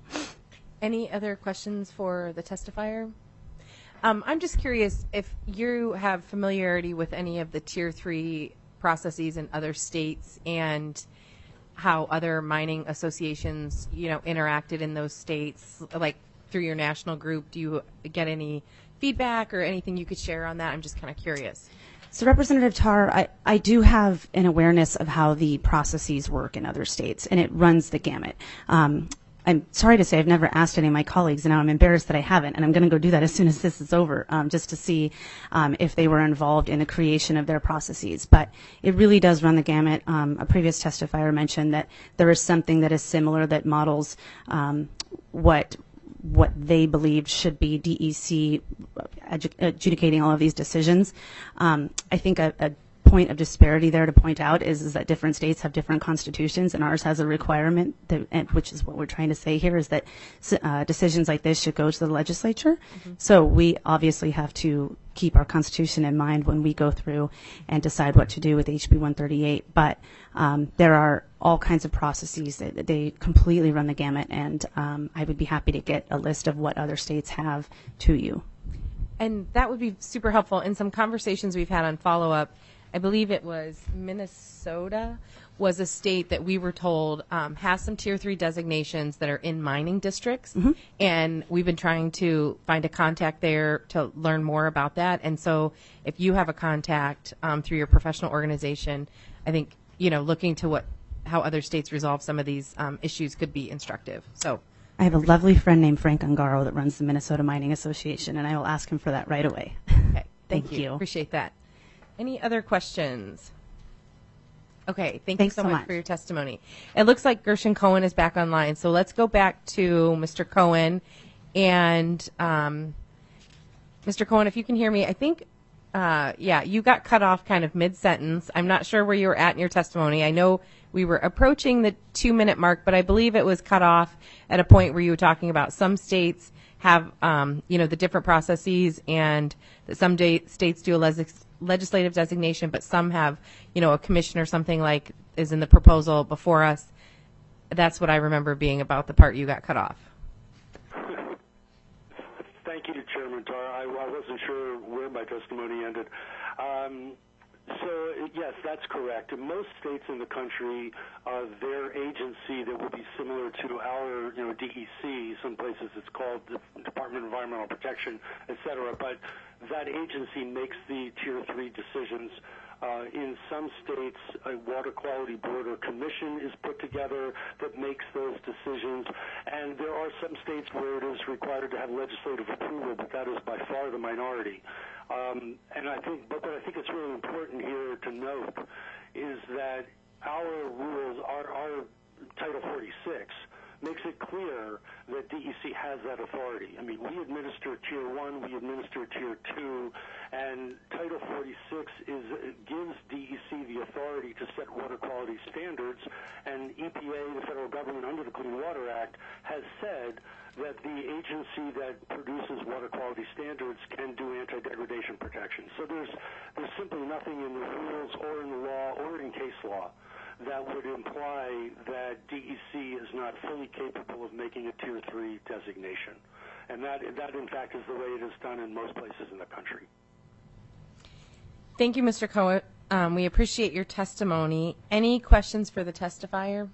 Any other questions for the testifier? Um, I'm just curious if you have familiarity with any of the tier three processes in other states and how other mining associations, you know, interacted in those states, like through your national group. Do you get any feedback or anything you could share on that? I'm just kind of curious. So, Representative Tarr, I, I do have an awareness of how the processes work in other states, and it runs the gamut. Um, I'm sorry to say I've never asked any of my colleagues, and now I'm embarrassed that I haven't, and I'm going to go do that as soon as this is over, um, just to see um, if they were involved in the creation of their processes. But it really does run the gamut. Um, a previous testifier mentioned that there is something that is similar that models um, what what they believed should be D E C adju- adjudicating all of these decisions. Um, I think a, a point of disparity there to point out is, is that different states have different constitutions, and ours has a requirement, that, and, which is what we're trying to say here, is that uh, decisions like this should go to the legislature. Mm-hmm. So we obviously have to keep our constitution in mind when we go through and decide what to do with H B one thirty-eight. But um, there are all kinds of processes that they completely run the gamut, and um, I would be happy to get a list of what other states have to you. And that would be super helpful. In some conversations we've had on follow-up, I believe it was Minnesota was a state that we were told um, has some tier three designations that are in mining districts. Mm-hmm. And we've been trying to find a contact there to learn more about that. And so if you have a contact um, through your professional organization, I think, you know, looking to what how other states resolve some of these um, issues could be instructive. So I have a lovely friend named Frank Ungaro that runs the Minnesota Mining Association, and I will ask him for that right away. Okay, thank, Thank you. you. Appreciate that. Any other questions? Okay, thank Thanks you so, so much, much for your testimony. It looks like Gershon Cohen is back online, so let's go back to Mister Cohen. And um, Mister Cohen, if you can hear me, I think, uh, yeah, you got cut off kind of mid-sentence. I'm not sure where you were at in your testimony. I know we were approaching the two-minute mark, but I believe it was cut off at a point where you were talking about some states have, um, you know, the different processes, and that some da- states do a les- legislative designation, but some have, you know, a commission or something like is in the proposal before us. That's what I remember being about the part you got cut off. Thank you, Chairman Tarr. I, I wasn't sure where my testimony ended. Um, So, yes, that's correct. In most states in the country, uh, their agency that would be similar to our, you know, D E C, some places it's called the Department of Environmental Protection, et cetera, but that agency makes the Tier three decisions. Uh, in some states, a water quality board or commission is put together that makes those decisions, and there are some states where it is required to have legislative approval, but that is by far the minority. Um, and I think, but what I think it's really important here to note is that our rules, our, our Title forty-six, makes it clear that D E C has that authority. I mean, we administer Tier one, we administer Tier two, and Title forty-six is gives D E C the authority to set water quality standards, and E P A, the federal government, under the Clean Water Act, has said that the agency that produces water quality standards can do anti-degradation protection. So there's there's simply nothing in the rules or in the law or in case law that would imply that D E C is not fully capable of making a Tier three designation. And that, that in fact, is the way it is done in most places in the country. Thank you, Mister Cohen. Um, we appreciate your testimony. Any questions for the testifier?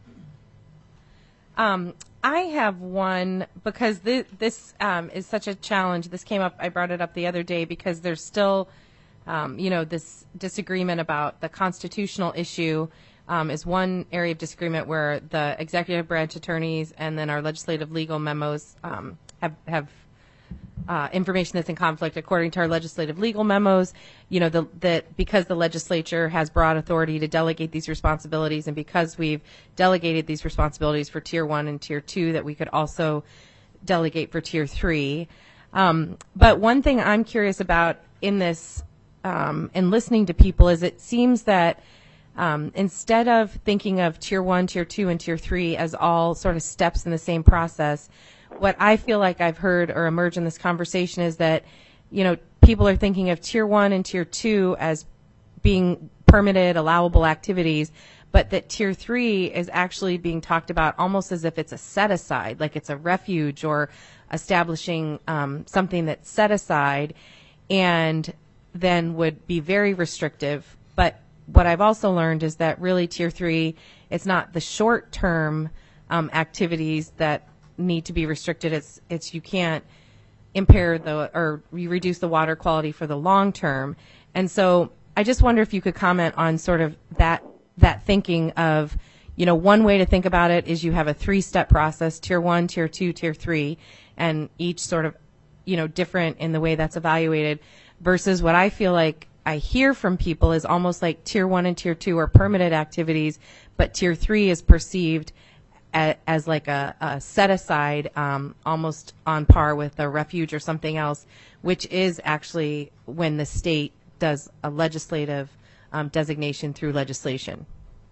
Um, I have one because th- this um, is such a challenge. This came up, I brought it up the other day because there's still, um, you know, this disagreement about the constitutional issue. Um, is one area of disagreement where the executive branch attorneys and then our legislative legal memos um, have, have uh, information that's in conflict according to our legislative legal memos. You know, the, that because the legislature has broad authority to delegate these responsibilities, and because we've delegated these responsibilities for Tier one and Tier two, that we could also delegate for Tier three. Um, but one thing I'm curious about in this, um, in listening to people, is it seems that Um, instead of thinking of Tier one, Tier two, and Tier three as all sort of steps in the same process, what I feel like I've heard or emerge in this conversation is that, you know, people are thinking of Tier one and Tier two as being permitted, allowable activities, but that Tier three is actually being talked about almost as if it's a set-aside, like it's a refuge or establishing um, something that's set aside and then would be very restrictive. But what I've also learned is that really Tier three, it's not the short-term um, activities that need to be restricted. It's it's you can't impair the or you reduce the water quality for the long term. And so I just wonder if you could comment on sort of that that thinking of, you know, one way to think about it is you have a three-step process: Tier one, Tier two, Tier three, and each sort of, you know, different in the way that's evaluated. Versus what I feel like I hear from people is almost like Tier one and Tier two are permitted activities, but Tier three is perceived as, as like a, a set-aside, um, almost on par with a refuge or something else, which is actually when the state does a legislative um, designation through legislation.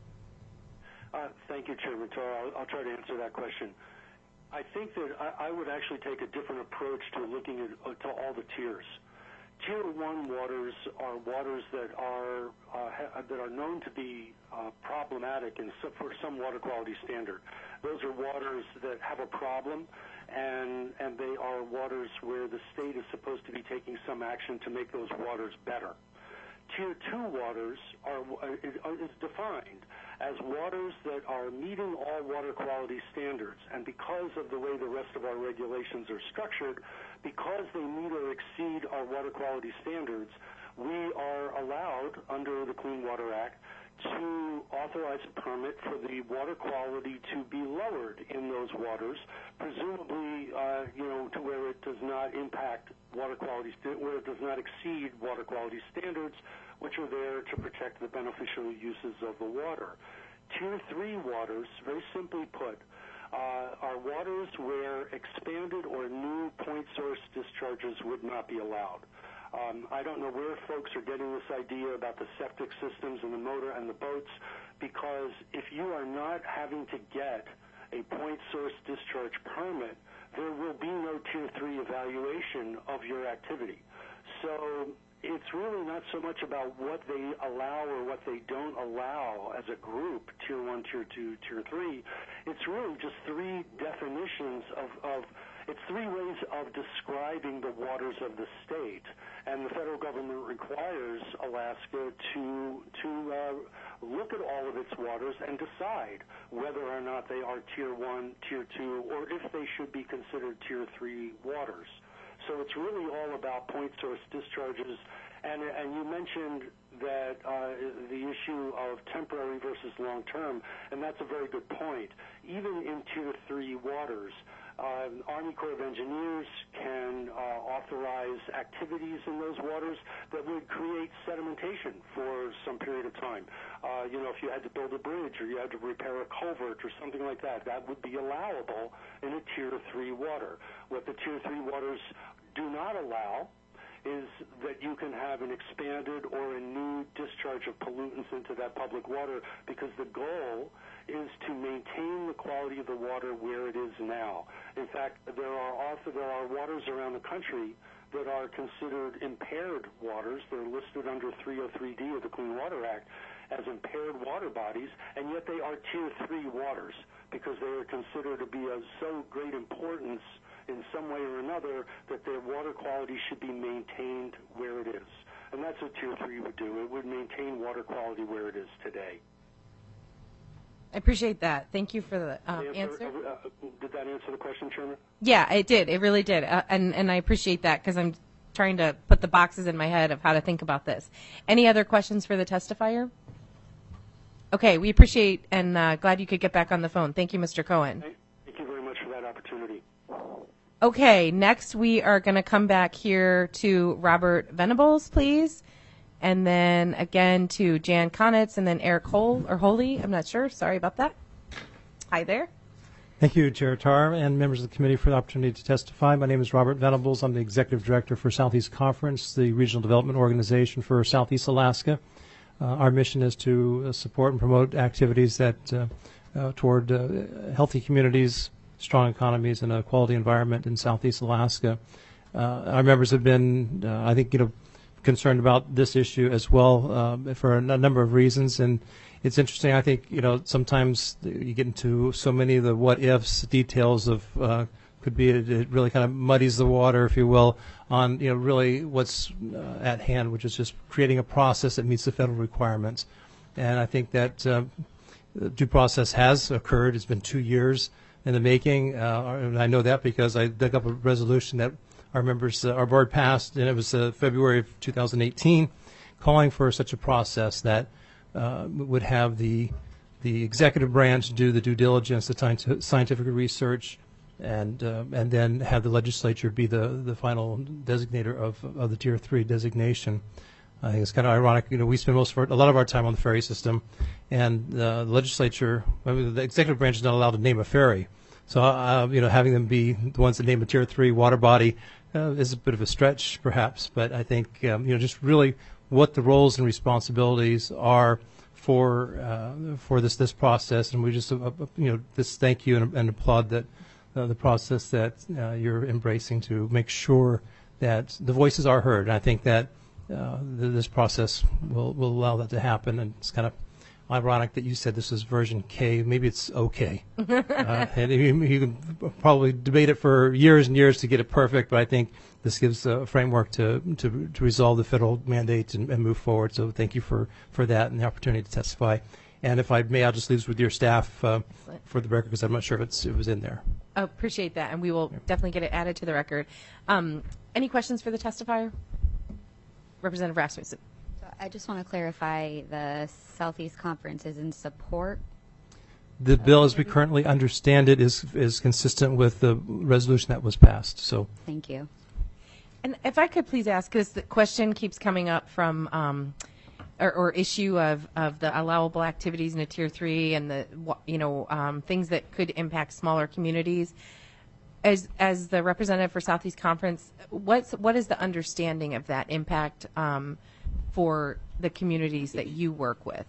Uh, thank you, Chairman Tarr. I'll, I'll try to answer that question. I think that I, I would actually take a different approach to looking at uh, to all the tiers. Tier one waters are waters that are uh, ha- that are known to be uh, problematic in so, for some water quality standard. Those are waters that have a problem, and and they are waters where the state is supposed to be taking some action to make those waters better. Tier two waters are uh, is defined as waters that are meeting all water quality standards, and because of the way the rest of our regulations are structured, because they meet or exceed our water quality standards, we are allowed under the Clean Water Act to authorize a permit for the water quality to be lowered in those waters, presumably, uh, you know, to where it does not impact water quality, st- where it does not exceed water quality standards, which are there to protect the beneficial uses of the water. Tier three waters, very simply put, uh, are waters where expanded or new point source discharges would not be allowed. Um, I don't know where folks are getting this idea about the septic systems and the motor and the boats, because if you are not having to get a point source discharge permit, there will be no Tier three evaluation of your activity. So it's really not so much about what they allow or what they don't allow as a group, Tier one, Tier two, Tier three. It's really just three definitions of, of it's three ways of describing the waters of the state, and the federal government requires Alaska to to uh, look at all of its waters and decide whether or not they are Tier one, Tier two, or if they should be considered Tier three waters. So it's really all about point source discharges. And, and you mentioned that uh, the issue of temporary versus long-term, and that's a very good point. Even in Tier three waters, uh, Army Corps of Engineers can uh, authorize activities in those waters that would create sedimentation for some period of time. Uh, you know, if you had to build a bridge or you had to repair a culvert or something like that, that would be allowable in a Tier three water. What the Tier three waters do not allow is that you can have an expanded or a new discharge of pollutants into that public water, because the goal is to maintain the quality of the water where it is now. In fact, there are also there are waters around the country that are considered impaired waters. They're listed under three oh three D of the Clean Water Act as impaired water bodies, and yet they are Tier three waters because they are considered to be of so great importance in some way or another that their water quality should be maintained where it is. And that's what Tier three would do. It would maintain water quality where it is today. I appreciate that. Thank you for the um, answer. answer. Uh, did that answer the question, Chairman? Yeah, it did. It really did. Uh, and, and I appreciate that because I'm trying to put the boxes in my head of how to think about this. Any other questions for the testifier? Okay, we appreciate and uh, glad you could get back on the phone. Thank you, Mister Cohen. Thank you very much for that opportunity. Okay, next we are going to come back here to Robert Venables, please. And then again to Jan Konitz and then Eric Hole or Holy. I'm not sure. Sorry about that. Hi there. Thank you, Chair Tarr and members of the committee for the opportunity to testify. My name is Robert Venables. I'm the Executive Director for Southeast Conference, the regional development organization for Southeast Alaska. Uh, our mission is to uh, support and promote activities that uh, uh, toward uh, healthy communities, strong economies, and a quality environment in Southeast Alaska. Uh, our members have been, uh, I think, you know, concerned about this issue as well uh, for a, a number of reasons. And it's interesting, I think, you know, sometimes you get into so many of the what-ifs, details of, uh, could be, it, it really kind of muddies the water, if you will, on, you know, really what's uh, at hand, which is just creating a process that meets the federal requirements. And I think that uh, due process has occurred. It's been two years in the making, uh, and I know that because I dug up a resolution that our members, uh, our board passed, and it was uh, February of two thousand eighteen, calling for such a process that uh, would have the the executive branch do the due diligence, the scientific research, and uh, and then have the legislature be the the final designator of of the Tier three designation. I think it's kind of ironic. You know, we spend most of our, a lot of our time on the ferry system, and uh, the legislature, I mean, the executive branch is not allowed to name a ferry. So, uh, you know, having them be the ones that name a Tier three water body uh, is a bit of a stretch, perhaps. But I think, um, you know, just really what the roles and responsibilities are for uh, for this this process, and we just, uh, you know, just thank you and, and applaud that uh, the process that uh, you're embracing to make sure that the voices are heard. And I think that. Uh, th this process will, will allow that to happen, and it's kind of ironic that you said this is version K. Maybe it's okay. uh, and you, you can probably debate it for years and years to get it perfect, but I think this gives a framework to, to, to resolve the federal mandate and, and move forward. So thank you for, for that and the opportunity to testify. And if I may, I'll just leave this with your staff uh, for the record, because I'm not sure if it's, it was in there. I appreciate that, and we will definitely get it added to the record. Um, any questions for the testifier? Representative Rasmussen. So I just want to clarify the Southeast Conference is in support. The bill, as we currently understand it, is is consistent with the resolution that was passed. So thank you. And if I could please ask, because the question keeps coming up from, um, or, or issue of, of the allowable activities in a Tier three and the, you know, um, things that could impact smaller communities. As as the representative for Southeast Conference, what's what is the understanding of that impact um, for the communities that you work with?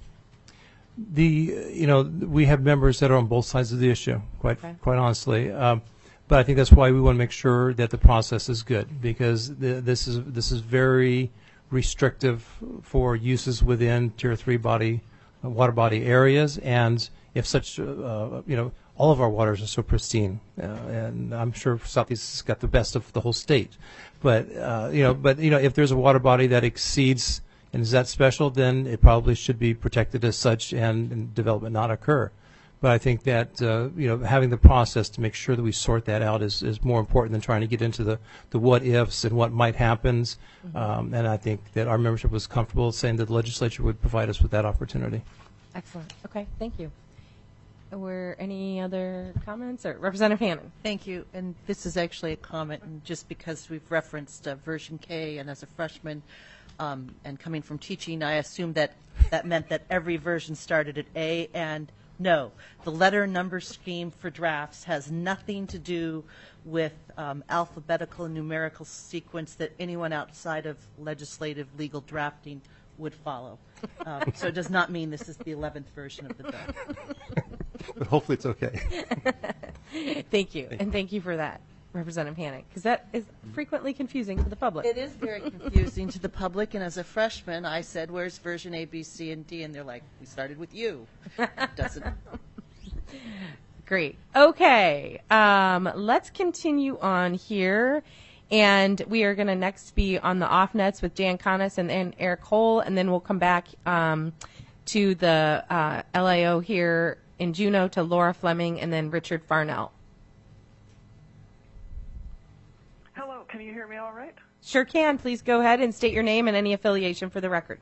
The you know we have members that are on both sides of the issue, quite okay. quite honestly. Um, but I think that's why we want to make sure that the process is good, because the, this is this is very restrictive for uses within Tier three body uh, water body areas, and if such uh, you know. all of our waters are so pristine, uh, and I'm sure Southeast has got the best of the whole state. But uh, you know, but you know, if there's a water body that exceeds and is that special, then it probably should be protected as such, and, and development not occur. But I think that uh, you know having the process to make sure that we sort that out is, is more important than trying to get into the, the what ifs and what might happen. Mm-hmm. Um, and I think that our membership was comfortable saying that the legislature would provide us with that opportunity. Excellent. Okay, thank you. Were any other comments? Or Representative Hannon? Thank you. And this is actually a comment, and just because we've referenced uh, version K, and as a freshman um, and coming from teaching, I assumed that that meant that every version started at A, and no. The letter number scheme for drafts has nothing to do with um, alphabetical and numerical sequence that anyone outside of legislative legal drafting would follow. Um, so it does not mean this is the eleventh version of the bill. But hopefully it's okay. Thank you, and thank you for that, Representative Hannon, because that is frequently confusing to the public. It is very confusing to the public, and as a freshman, I said, where's version A, B, C, and D? And they're like, we started with you. It doesn't. Great. Okay, um, let's continue on here. And we are going to next be on the off nets with Dan Connis and then Eric Cole, and then we'll come back um, to the uh, L A O here in Juneau to Laura Fleming and then Richard Farnell. Hello, can you hear me all right? Sure can. Please go ahead and state your name and any affiliation for the record.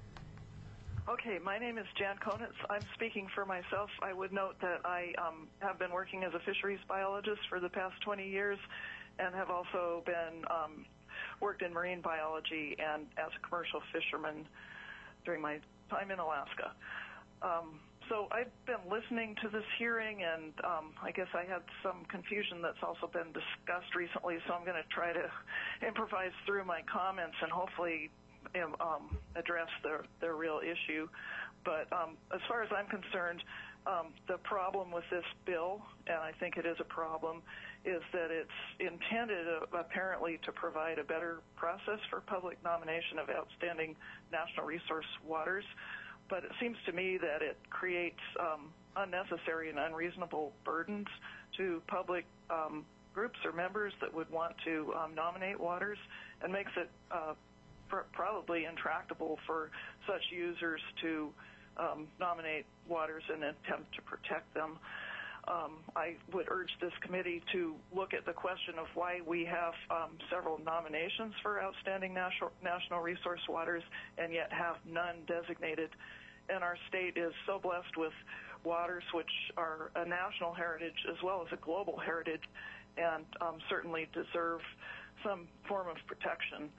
Okay, my name is Jan Konitz. I'm speaking for myself. I would note that I um, have been working as a fisheries biologist for the past twenty years and have also been um, worked in marine biology and as a commercial fisherman during my time in Alaska. Um, so I've been listening to this hearing, and um, I guess I had some confusion that's also been discussed recently, so I'm going to try to improvise through my comments and hopefully um, address the, the real issue. But um, as far as I'm concerned, um, the problem with this bill, and I think it is a problem, is that it's intended uh, apparently to provide a better process for public nomination of outstanding national resource waters. But it seems to me that it creates um, unnecessary and unreasonable burdens to public um, groups or members that would want to um, nominate waters, and makes it uh, pr- probably intractable for such users to um, nominate waters in an attempt to protect them. Um, I would urge this committee to look at the question of why we have um, several nominations for outstanding national, national resource waters and yet have none designated. And our state is so blessed with waters which are a national heritage as well as a global heritage, and um, certainly deserve some form of protection.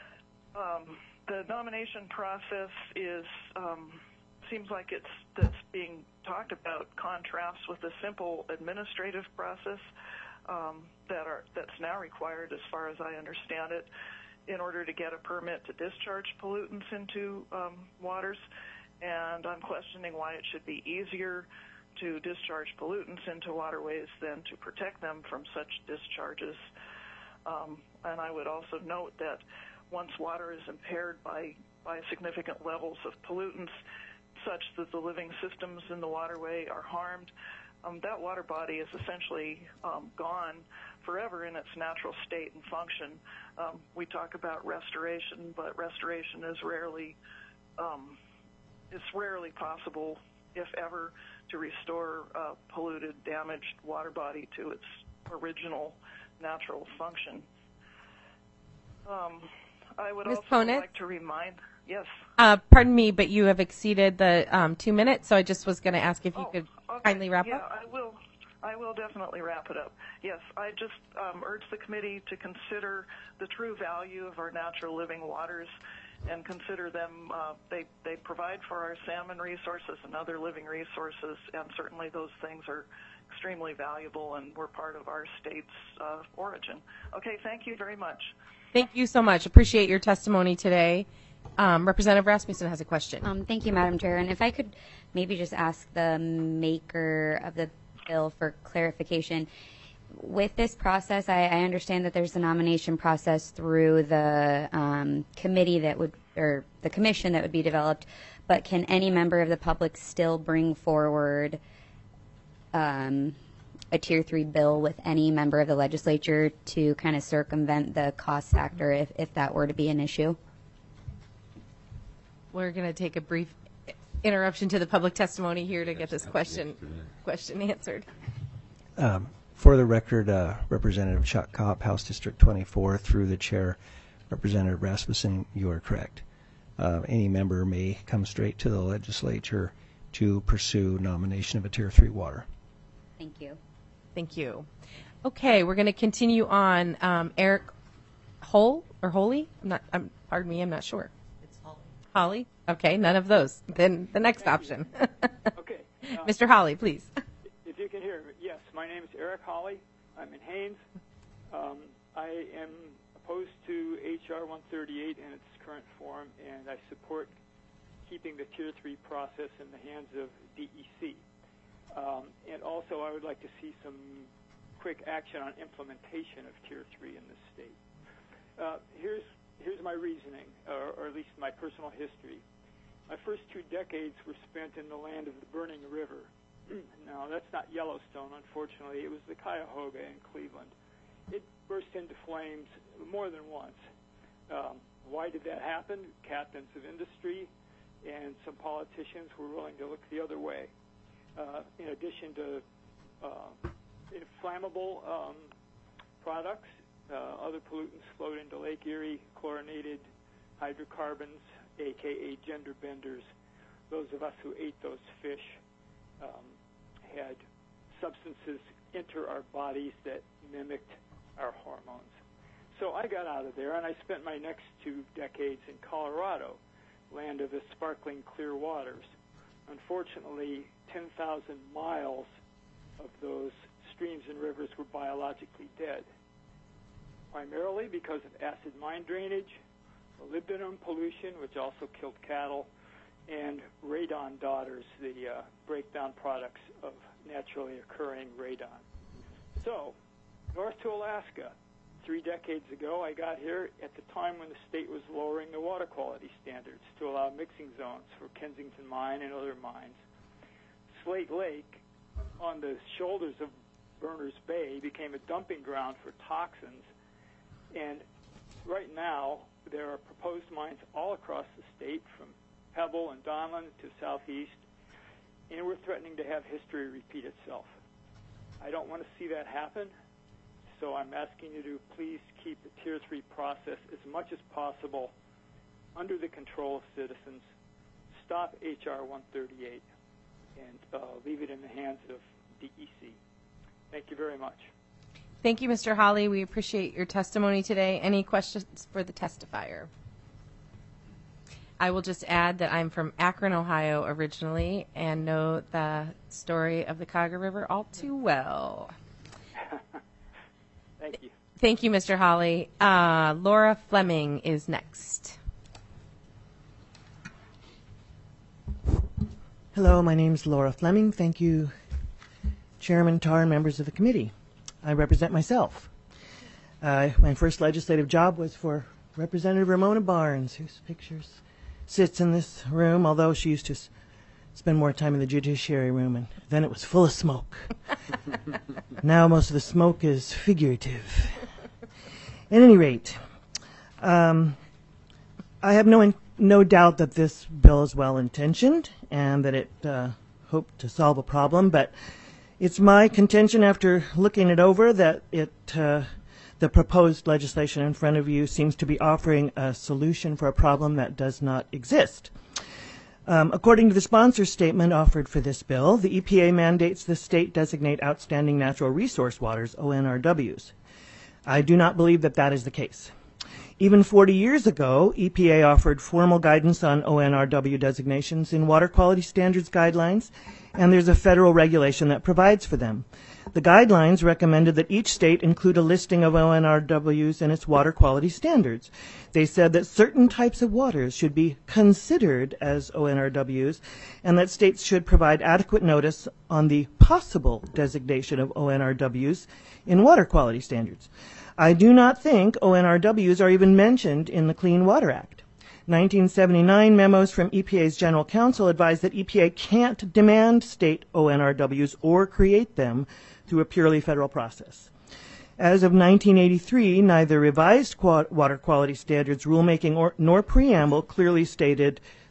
Um, the nomination process is um, seems like it's that's being talked about contrasts with the simple administrative process um, that are that's now required, as far as I understand it, in order to get a permit to discharge pollutants into um, waters. And I'm questioning why it should be easier to discharge pollutants into waterways than to protect them from such discharges. Um, and I would also note that once water is impaired by, by significant levels of pollutants, such that the living systems in the waterway are harmed, um, that water body is essentially um, gone forever in its natural state and function. Um, we talk about restoration, but restoration is rarely, um, it's rarely possible, if ever, to restore a polluted, damaged water body to its original natural function. Um, I would Miz also Konitz? like to remind, yes. Uh, pardon me, but you have exceeded the um, two minutes, so I just was going to ask if you could Okay, kindly wrap yeah, up. I will. I will definitely wrap it up. Yes, I just um, urge the committee to consider the true value of our natural living waters and consider them. Uh, they they provide for our salmon resources and other living resources, and certainly those things are extremely valuable and were part of our state's uh, origin. Okay, thank you very much. Thank you so much. Appreciate your testimony today. Um, Representative Rasmussen has a question. Um, thank you, Madam Chair. And if I could maybe just ask the maker of the bill for clarification. With this process, I, I understand that there's a nomination process through the um, committee that would, or the commission that would be developed, but can any member of the public still bring forward um, a tier three bill with any member of the legislature to kind of circumvent the cost factor if, if that were to be an issue? We're going to take a brief interruption to the public testimony here to get this question question answered. Um, for the record, uh, Representative Chuck Kopp, House District twenty-four, through the chair, Representative Rasmussen, you are correct. Uh, any member may come straight to the legislature to pursue nomination of a Tier three water. Thank you. Thank you. Okay, we're going to continue on. Um, Eric Hole or Holy? I'm not. I'm, pardon me. I'm not sure. It's Holly. Holly. Okay, none of those. Then the next option. Okay. Uh, Mister Holly, please. If you can hear me, yes. My name is Eric Holly. I'm in Haines. Um, I am opposed to H R one thirty-eight in its current form, and I support keeping the Tier three process in the hands of D E C. Um, and also, I would like to see some quick action on implementation of Tier three in the state. Uh, here's here's my reasoning, or, or at least my personal history. My first two decades were spent in the land of the burning river. No, that's not Yellowstone, unfortunately. It was the Cuyahoga in Cleveland. It burst into flames more than once. Um, why did that happen? Captains of industry and some politicians were willing to look the other way. Uh, in addition to uh, inflammable um, products, uh, other pollutants flowed into Lake Erie, chlorinated hydrocarbons, a k a gender benders. Those of us who ate those fish um, had substances enter our bodies that mimicked our hormones. So I got out of there, and I spent my next two decades in Colorado, land of the sparkling clear waters. Unfortunately, ten thousand miles of those streams and rivers were biologically dead, primarily because of acid mine drainage, molybdenum pollution, which also killed cattle, and radon daughters, the uh, breakdown products of naturally occurring radon. So, north to Alaska. Three decades ago, I got here at the time when the state was lowering the water quality standards to allow mixing zones for Kensington Mine and other mines. Slate Lake, on the shoulders of Berners Bay, became a dumping ground for toxins. And right now, there are proposed mines all across the state, from Pebble and Donlin to southeast, and we're threatening to have history repeat itself. I don't want to see that happen. So I'm asking you to please keep the Tier three process as much as possible under the control of citizens. Stop H R one thirty-eight and uh, leave it in the hands of D E C. Thank you very much. Thank you, Mister Holly. We appreciate your testimony today. Any questions for the testifier? I will just add that I'm from Akron, Ohio originally, and know the story of the Cuyahoga River all too well. Thank you. Thank you, Mister Holly. Uh, Laura Fleming is next. Hello, my name is Laura Fleming. Thank you, Chairman Tarr and members of the committee. I represent myself. Uh, my first legislative job was for Representative Ramona Barnes, whose pictures sits in this room, although she used to s- spend more time in the Judiciary room, and then it was full of smoke. Now most of the smoke is figurative. At any rate, um, I have no in- no doubt that this bill is well-intentioned and that it uh, hoped to solve a problem, but it's my contention after looking it over that it uh, the proposed legislation in front of you seems to be offering a solution for a problem that does not exist. Um, according to the sponsor statement offered for this bill, the E P A mandates the state designate outstanding natural resource waters, O N R Ws. I do not believe that that is the case. Even forty years ago, E P A offered formal guidance on O N R W designations in water quality standards guidelines, and there's a federal regulation that provides for them. The guidelines recommended that each state include a listing of O N R Ws in its water quality standards. They said that certain types of waters should be considered as O N R Ws, and that states should provide adequate notice on the possible designation of O N R Ws in water quality standards. I do not think O N R Ws are even mentioned in the Clean Water Act. nineteen seventy-nine memos from E P A's General Counsel advised that E P A can't demand state O N R Ws or create them through a purely federal process. As of nineteen eighty-three, neither revised water quality standards rulemaking or, nor preamble clearly stated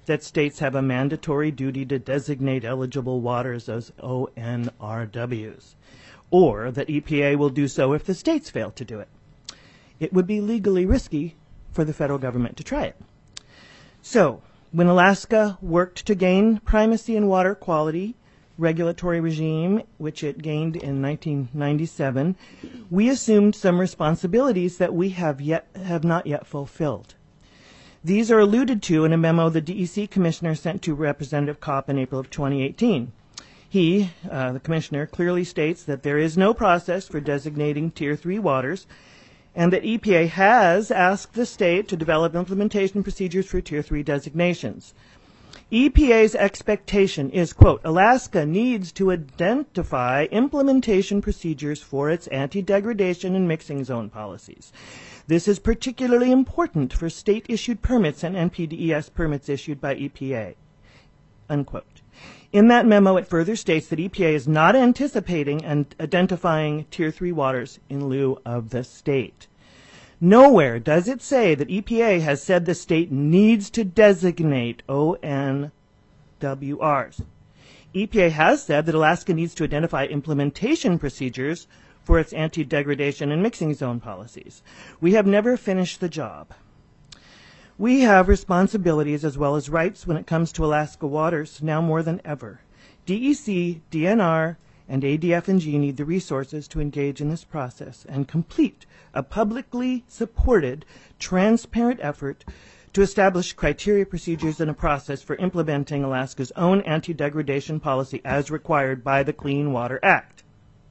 that states have a mandatory duty to designate eligible waters as O N R Ws, or that E P A will do so if the states fail to do it. It would be legally risky for the federal government to try it. So, when Alaska worked to gain primacy in water quality regulatory regime, which it gained in nineteen ninety-seven, we assumed some responsibilities that we have yet have not yet fulfilled. These are alluded to in a memo the D E C commissioner sent to Representative Kopp in April of twenty eighteen. He, uh, the commissioner, clearly states that there is no process for designating Tier three waters, and that E P A has asked the state to develop implementation procedures for Tier three designations. E P A's expectation is, quote, Alaska needs to identify implementation procedures for its anti-degradation and mixing zone policies. This is particularly important for state-issued permits and N P D E S permits issued by E P A, unquote. In that memo, it further states that E P A is not anticipating and identifying Tier three waters in lieu of the state. Nowhere does it say that E P A has said the state needs to designate O N W Rs. E P A has said that Alaska needs to identify implementation procedures for its anti-degradation and mixing zone policies. We have never finished the job. We have responsibilities as well as rights when it comes to Alaska waters now more than ever. D E C, D N R, and A D F and G need the resources to engage in this process and complete a publicly supported, transparent effort to establish criteria, procedures, and a process for implementing Alaska's own anti-degradation policy as required by the Clean Water Act.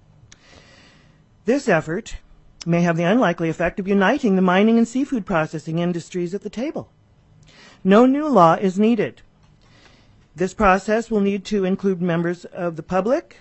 This effort may have the unlikely effect of uniting the mining and seafood processing industries at the table. No new law is needed. This process will need to include members of the public,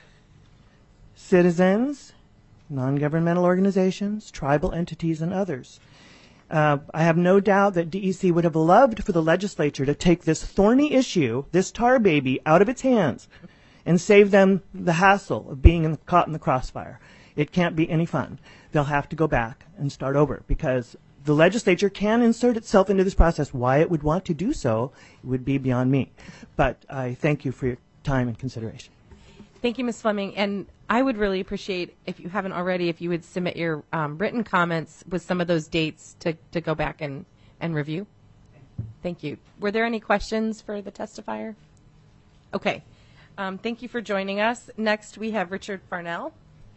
citizens, non-governmental organizations, tribal entities, and others. Uh, I have no doubt that D E C would have loved for the legislature to take this thorny issue, this tar baby, out of its hands and save them the hassle of being in the, caught in the crossfire. It can't be any fun. They'll have to go back and start over because the legislature can insert itself into this process. Why it would want to do so would be beyond me. But I thank you for your time and consideration. Thank you, Miz Fleming. And I would really appreciate, if you haven't already, if you would submit your um, written comments with some of those dates to, to go back and, and review. Thank you. Were there any questions for the testifier? Okay. Um, thank you for joining us. Next, we have Richard Farnell.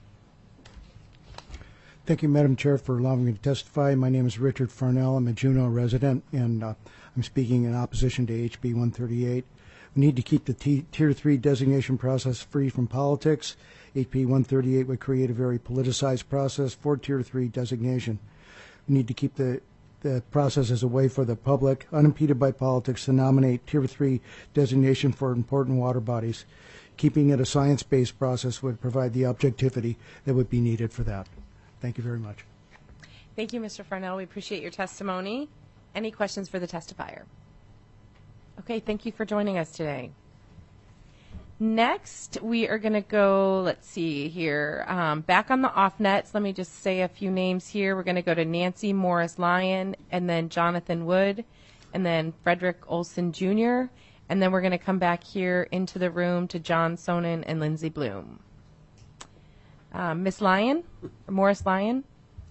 Thank you, Madam Chair, for allowing me to testify. My name is Richard Farnell. I'm a Juneau resident, and uh, I'm speaking in opposition to H B one thirty-eight. We need to keep the T- Tier three designation process free from politics. H B one thirty-eight would create a very politicized process for Tier three designation. We need to keep the, the process as a way for the public, unimpeded by politics, to nominate Tier three designation for important water bodies. Keeping it a science-based process would provide the objectivity that would be needed for that. Thank you very much. Thank you, Mister Farnell. We appreciate your testimony. Any questions for the testifier? Okay, thank you for joining us today. Next, we are going to go, let's see here, um, back on the off nets. Let me just say a few names here. We're going to go to Nancy Morris Lyon, and then Jonathan Wood, and then Frederick Olson Junior, and then we're going to come back here into the room to John Sonnen and Lindsay Bloom. Uh, Miss Lyon, Morris Lyon.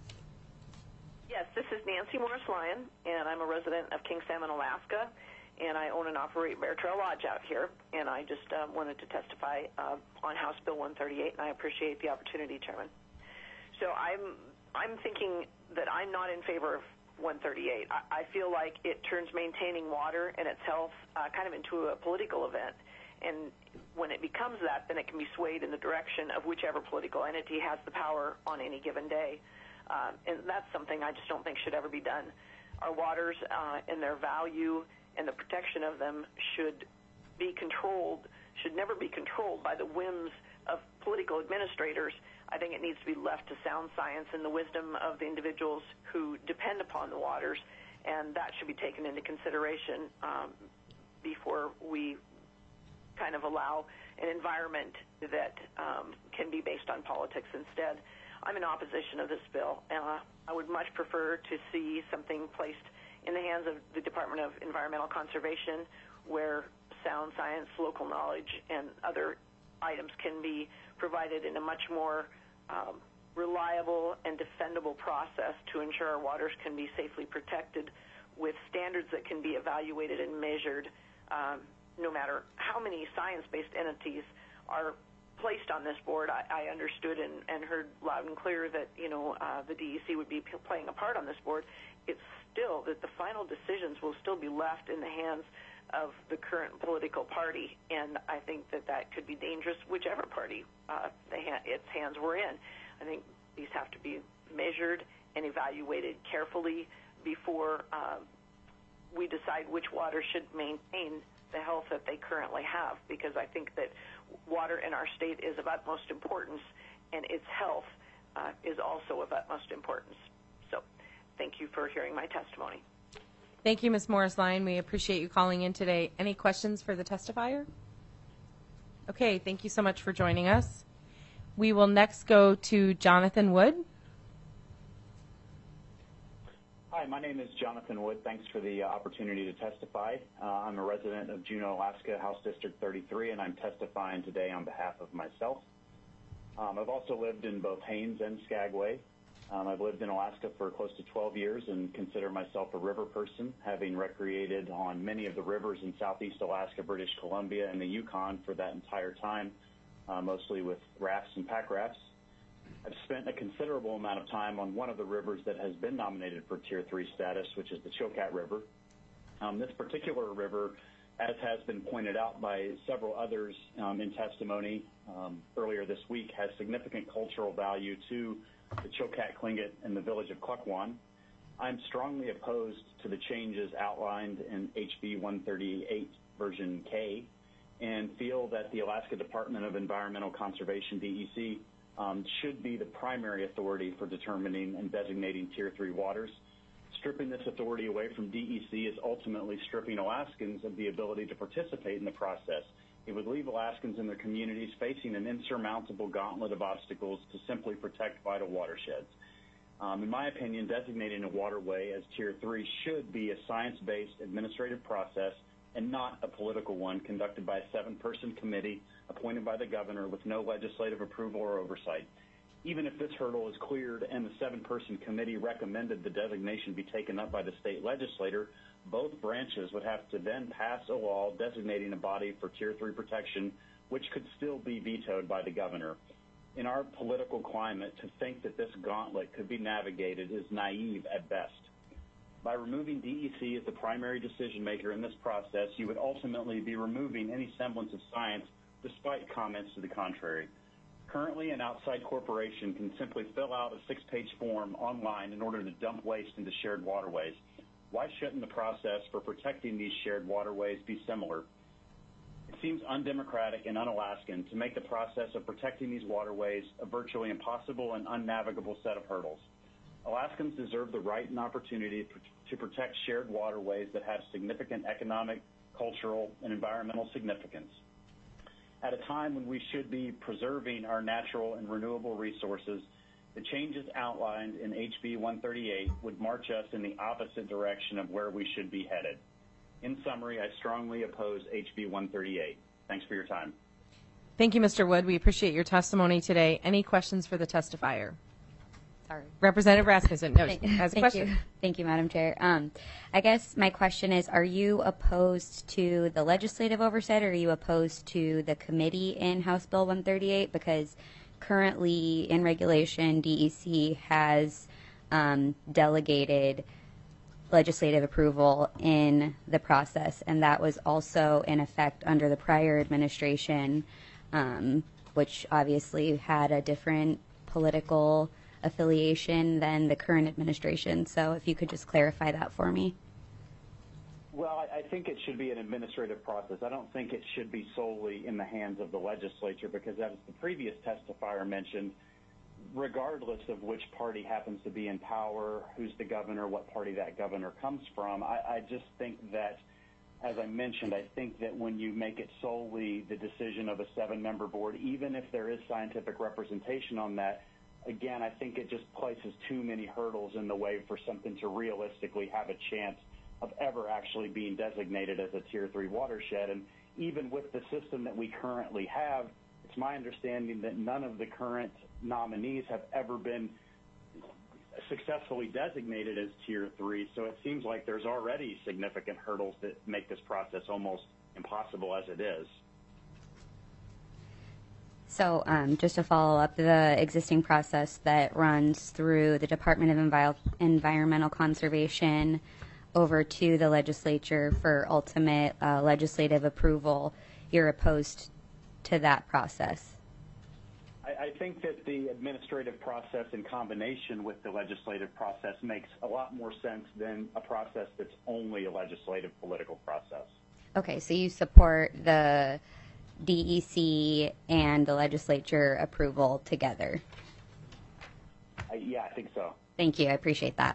Yes, this is Nancy Morris Lyon, and I'm a resident of King Salmon, Alaska, and I own and operate Bear Trail Lodge out here, and I just uh, wanted to testify uh, on House Bill one thirty-eight, and I appreciate the opportunity, Chairman. So I'm I'm thinking that I'm not in favor of one thirty-eight. I, I feel like it turns maintaining water and its health uh, kind of into a political event. And when it becomes that, then it can be swayed in the direction of whichever political entity has the power on any given day. Um, and that's something I just don't think should ever be done. Our waters uh, and their value and the protection of them should be controlled, should never be controlled by the whims of political administrators. I think it needs to be left to sound science and the wisdom of the individuals who depend upon the waters, and that should be taken into consideration um, before we kind of allow an environment that um, can be based on politics instead. I'm in opposition of this bill. Uh, I would much prefer to see something placed in the hands of the Department of Environmental Conservation, where sound science, local knowledge, and other items can be provided in a much more um, reliable and defendable process to ensure our waters can be safely protected with standards that can be evaluated and measured, um, no matter how many science-based entities are placed on this board. I, I understood and, and heard loud and clear that, you know, uh, the D E C would be p- playing a part on this board. It's still that the final decisions will still be left in the hands of the current political party, and I think that that could be dangerous, whichever party uh, the ha- its hands were in. I think these have to be measured and evaluated carefully before uh, we decide which water should maintain the health that they currently have, because I think that water in our state is of utmost importance, and its health uh, is also of utmost importance. So thank you for hearing my testimony. Thank you, Miz Morris-Lyon. We appreciate you calling in today. Any questions for the testifier? Okay, thank you so much for joining us. We will next go to Jonathan Wood. Hi, my name is Jonathan Wood. Thanks for the uh, opportunity to testify. Uh, I'm a resident of Juneau, Alaska, House District thirty-three, and I'm testifying today on behalf of myself. Um, I've also lived in both Haines and Skagway. Um, I've lived in Alaska for close to twelve years and consider myself a river person, having recreated on many of the rivers in southeast Alaska, British Columbia, and the Yukon for that entire time, uh, mostly with rafts and pack rafts. I've spent a considerable amount of time on one of the rivers that has been nominated for Tier three status, which is the Chilkat River. Um, this particular river, as has been pointed out by several others um, in testimony um, earlier this week, has significant cultural value to the Chilkat Tlingit and the village of Klukwan. I'm strongly opposed to the changes outlined in H B one thirty-eight version K and feel that the Alaska Department of Environmental Conservation, D E C, um, should be the primary authority for determining and designating Tier three waters. Stripping this authority away from D E C is ultimately stripping Alaskans of the ability to participate in the process. It would leave Alaskans and their communities facing an insurmountable gauntlet of obstacles to simply protect vital watersheds. Um, in my opinion, designating a waterway as Tier three should be a science-based administrative process and not a political one conducted by a seven-person committee appointed by the governor with no legislative approval or oversight. Even if this hurdle is cleared and the seven-person committee recommended the designation be taken up by the state legislature, both branches would have to then pass a law designating a body for Tier three protection, which could still be vetoed by the governor. In our political climate, to think that this gauntlet could be navigated is naive at best. By removing D E C as the primary decision maker in this process, you would ultimately be removing any semblance of science despite comments to the contrary. Currently, an outside corporation can simply fill out a six-page form online in order to dump waste into shared waterways. Why shouldn't the process for protecting these shared waterways be similar? It seems undemocratic and un-Alaskan to make the process of protecting these waterways a virtually impossible and unnavigable set of hurdles. Alaskans deserve the right and opportunity to protect shared waterways that have significant economic, cultural, and environmental significance. At a time when we should be preserving our natural and renewable resources, the changes outlined in H B one thirty-eight would march us in the opposite direction of where we should be headed. In summary, I strongly oppose H B one thirty-eight. Thanks for your time. Thank you, Mister Wood. We appreciate your testimony today. Any questions for the testifier? Sorry. Representative Rasmussen, no, Thank, has a thank question. You. Thank you, Madam Chair. Um, I guess my question is, are you opposed to the legislative oversight, or are you opposed to the committee in House Bill one thirty-eight? Because currently in regulation, D E C has um, delegated legislative approval in the process, and that was also in effect under the prior administration, um, which obviously had a different political affiliation than the current administration. So if you could just clarify that for me. Well, I, I think it should be an administrative process. I don't think it should be solely in the hands of the legislature because, as the previous testifier mentioned, regardless of which party happens to be in power, who's the governor, what party that governor comes from, I, I just think that, as I mentioned, I think that when you make it solely the decision of a seven-member board, even if there is scientific representation on that, again, I think it just places too many hurdles in the way for something to realistically have a chance of ever actually being designated as a Tier three watershed. And even with the system that we currently have, it's my understanding that none of the current nominees have ever been successfully designated as Tier three. So it seems like there's already significant hurdles that make this process almost impossible as it is. So um, just to follow up, the existing process that runs through the Department of Envi- Environmental Conservation over to the legislature for ultimate uh, legislative approval, you're opposed to that process? I, I think that the administrative process in combination with the legislative process makes a lot more sense than a process that's only a legislative political process. Okay, so you support the D E C and the legislature approval together? Uh, yeah, I think so. Thank you. I appreciate that.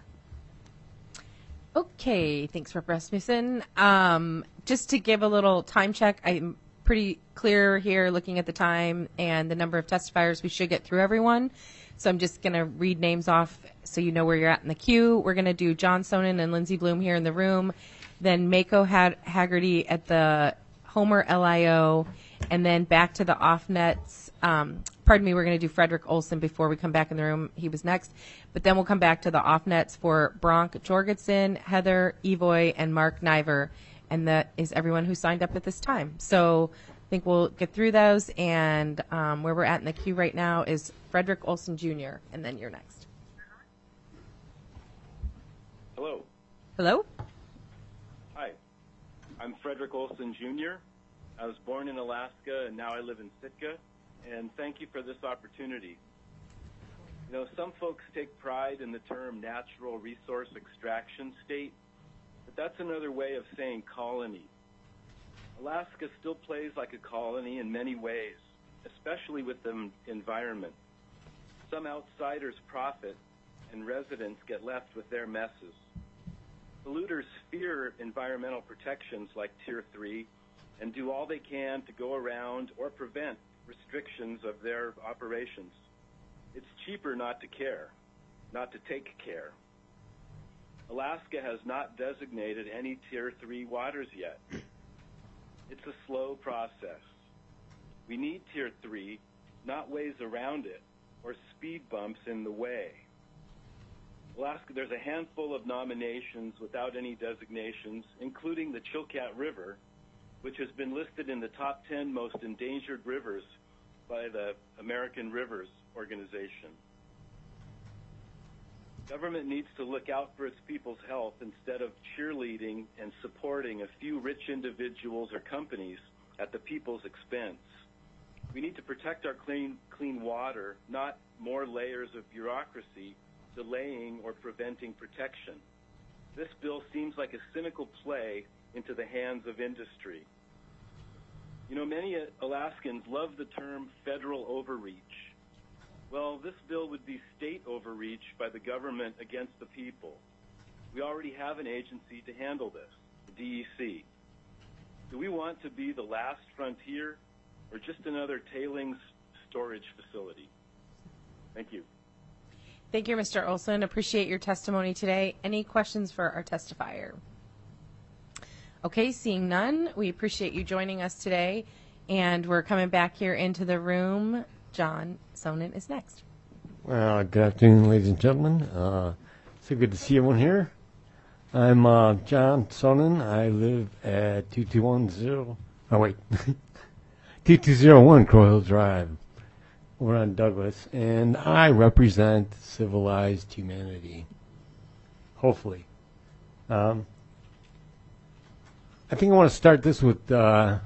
Okay, thanks, Rep Rasmussen. Um, just to give a little time check, I'm pretty clear here looking at the time and the number of testifiers. We should get through everyone. So I'm just going to read names off so you know where you're at in the queue. We're going to do John Sonnen and Lindsey Bloom here in the room, then Mako Had- Haggerty at the Homer L I O, and then back to the off-nets. Um, pardon me, we're going to do Frederick Olson before we come back in the room. He was next. But then we'll come back to the off-nets for Bronk Jorgensen, Heather Evoy, and Mark Niver. And that is everyone who signed up at this time. So I think we'll get through those. And um, where we're at in the queue right now is Frederick Olson Junior And then you're next. Hello. Hello? Hi. I'm Frederick Olson Junior I was born in Alaska, and now I live in Sitka. And thank you for this opportunity. You know, some folks take pride in the term natural resource extraction state, but that's another way of saying colony. Alaska still plays like a colony in many ways, especially with the environment. Some outsiders profit, and residents get left with their messes. Polluters fear environmental protections like Tier three and do all they can to go around or prevent restrictions of their operations. It's cheaper not to care, not to take care. Alaska has not designated any Tier three waters yet. It's a slow process. We need Tier three, not ways around it or speed bumps in the way. Alaska, there's a handful of nominations without any designations, including the Chilkat River, which has been listed in the top ten most endangered rivers by the American Rivers Organization. Government needs to look out for its people's health instead of cheerleading and supporting a few rich individuals or companies at the people's expense. We need to protect our clean, clean water, not more layers of bureaucracy delaying or preventing protection. This bill seems like a cynical play into the hands of industry. You know, many Alaskans love the term federal overreach. Well, this bill would be state overreach by the government against the people. We already have an agency to handle this, the D E C. Do we want to be the last frontier or just another tailings storage facility? Thank you. Thank you, Mister Olson. Appreciate your testimony today. Any questions for our testifier? Okay, seeing none, we appreciate you joining us today. And we're coming back here into the room. John Sonnen is next. Well, good afternoon, ladies and gentlemen. Uh, so good to see everyone here. I'm uh, John Sonnen. I live at two two one zero. Oh, wait. two two zero one Crow Hill Drive. We're on Douglas, and I represent civilized humanity. Hopefully. Um, I think I want to start this with uh,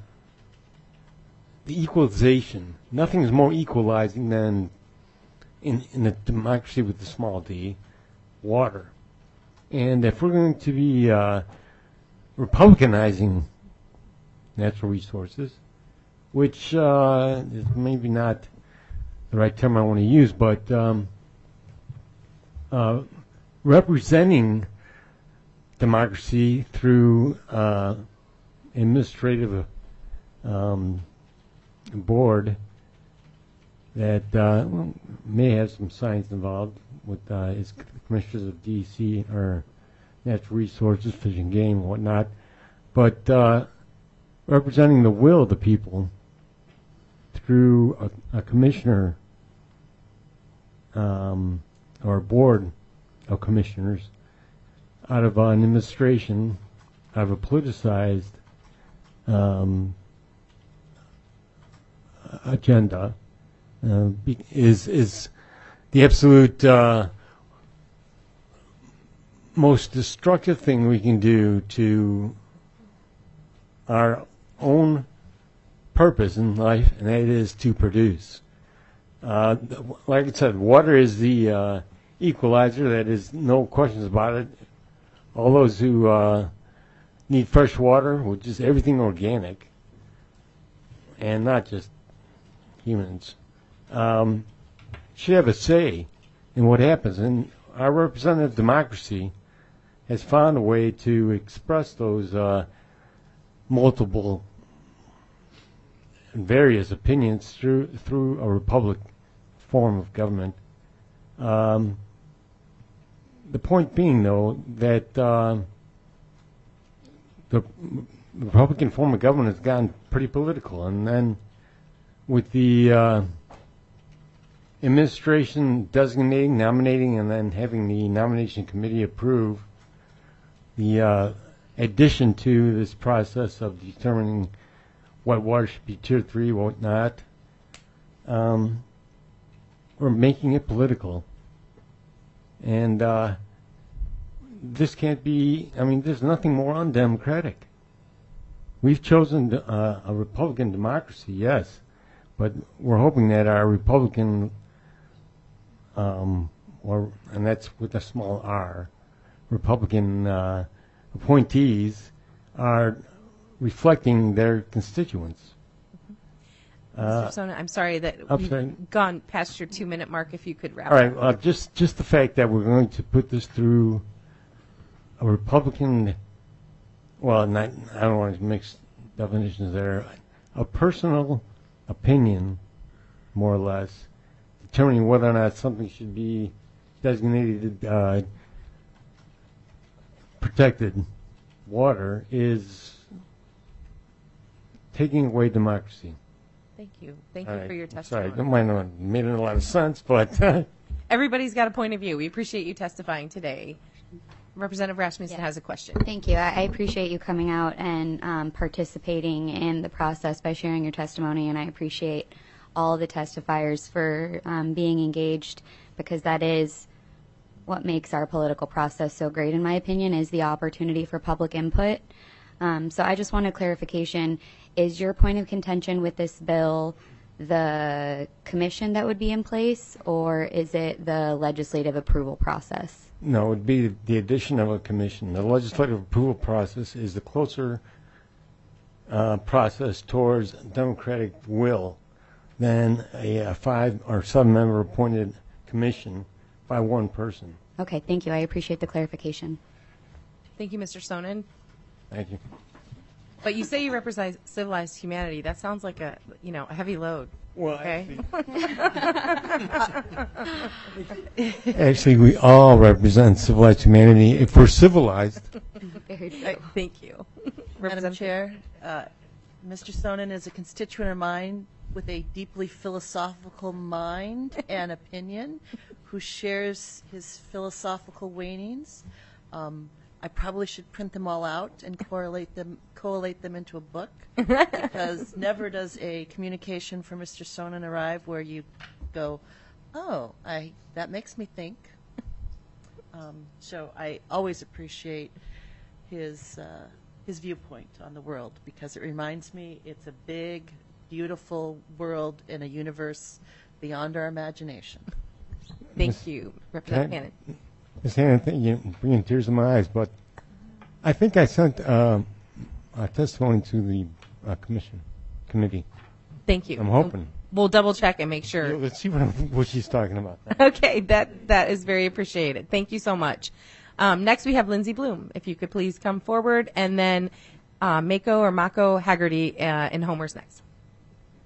the equalization. Nothing is more equalizing than, in, in a democracy with a small d, water. And if we're going to be uh, republicanizing natural resources, which uh, is maybe not the right term I want to use, but um, uh, representing democracy through uh, administrative um, board that uh, may have some science involved with uh, its commissioners of D E C or natural resources, fishing, game, whatnot, but uh, representing the will of the people through a, a commissioner um, or a board of commissioners out of an administration, out of a politicized um, agenda, uh, be, is is the absolute uh, most destructive thing we can do to our own purpose in life, and that is to produce. Uh, like I said, water is the uh, equalizer. That is no questions about it. All those who uh, need fresh water, which is everything organic, and not just humans, um, should have a say in what happens. And our representative democracy has found a way to express those uh, multiple and various opinions through through a republic form of government. Um, the point being, though, that uh, the Republican form of government has gotten pretty political, and then with the uh, administration designating, nominating, and then having the nomination committee approve the uh, addition to this process of determining what water should be tier three, what not, um, we're making it political. And uh, this can't be, I mean, there's nothing more undemocratic. We've chosen uh, a Republican democracy, yes, but we're hoping that our Republican, um, or and that's with a small r, Republican uh, appointees are reflecting their constituents. Uh, Mister Sona, I'm sorry that I'm we've sorry. gone past your two-minute mark. If you could wrap All right, up. uh, just just the fact that we're going to put this through a Republican, well, not, I don't want to mix definitions there, a personal opinion, more or less, determining whether or not something should be designated uh, protected water is taking away democracy. Thank you. Thank All you right. for your I'm testimony. Sorry, that might not have made a lot of sense, but Everybody's got a point of view. We appreciate you testifying today. Representative Rasmussen Yeah. has a question. Thank you. I I appreciate you coming out and um, participating in the process by sharing your testimony, and I appreciate all the testifiers for um, being engaged, because that is what makes our political process so great, in my opinion, is the opportunity for public input. Um, so I just wanted clarification. Is your point of contention with this bill the commission that would be in place, or is it the legislative approval process? no, it would be the addition of a commission. The legislative approval process is the closer uh, process towards democratic will than a, a five or seven member appointed commission by one person. Okay, thank you. I appreciate the clarification. Thank you, Mister Sonnen. Thank you. But you say you represent civilized humanity. That sounds like a, you know, a heavy load. Well, okay. Actually, we all represent civilized humanity if we're civilized. Very true. Uh, Thank you. Madam Chair, uh, Mister Sonnen is a constituent of mine with a deeply philosophical mind and opinion, who shares his philosophical wanings. Um, I probably should print them all out and correlate them, collate them into a book, because never does a communication from Mister Sonnen arrive where you go, oh, I that makes me think. Um, so I always appreciate his uh, his viewpoint on the world, because it reminds me it's a big, beautiful world in a universe beyond our imagination. Thank Miss- you, Can Representative I- Hannon. Miz Hannon, th- you're bringing tears to my eyes, but I think I sent um, a testimony to the uh, commission committee. Thank you. I'm hoping. We'll double check and make sure. Let's see what, I'm, what she's talking about. Okay, that that is very appreciated. Thank you so much. Um, next, we have Lindsay Bloom. If you could please come forward, and then uh, Mako or Mako Haggerty uh, in Homer's next.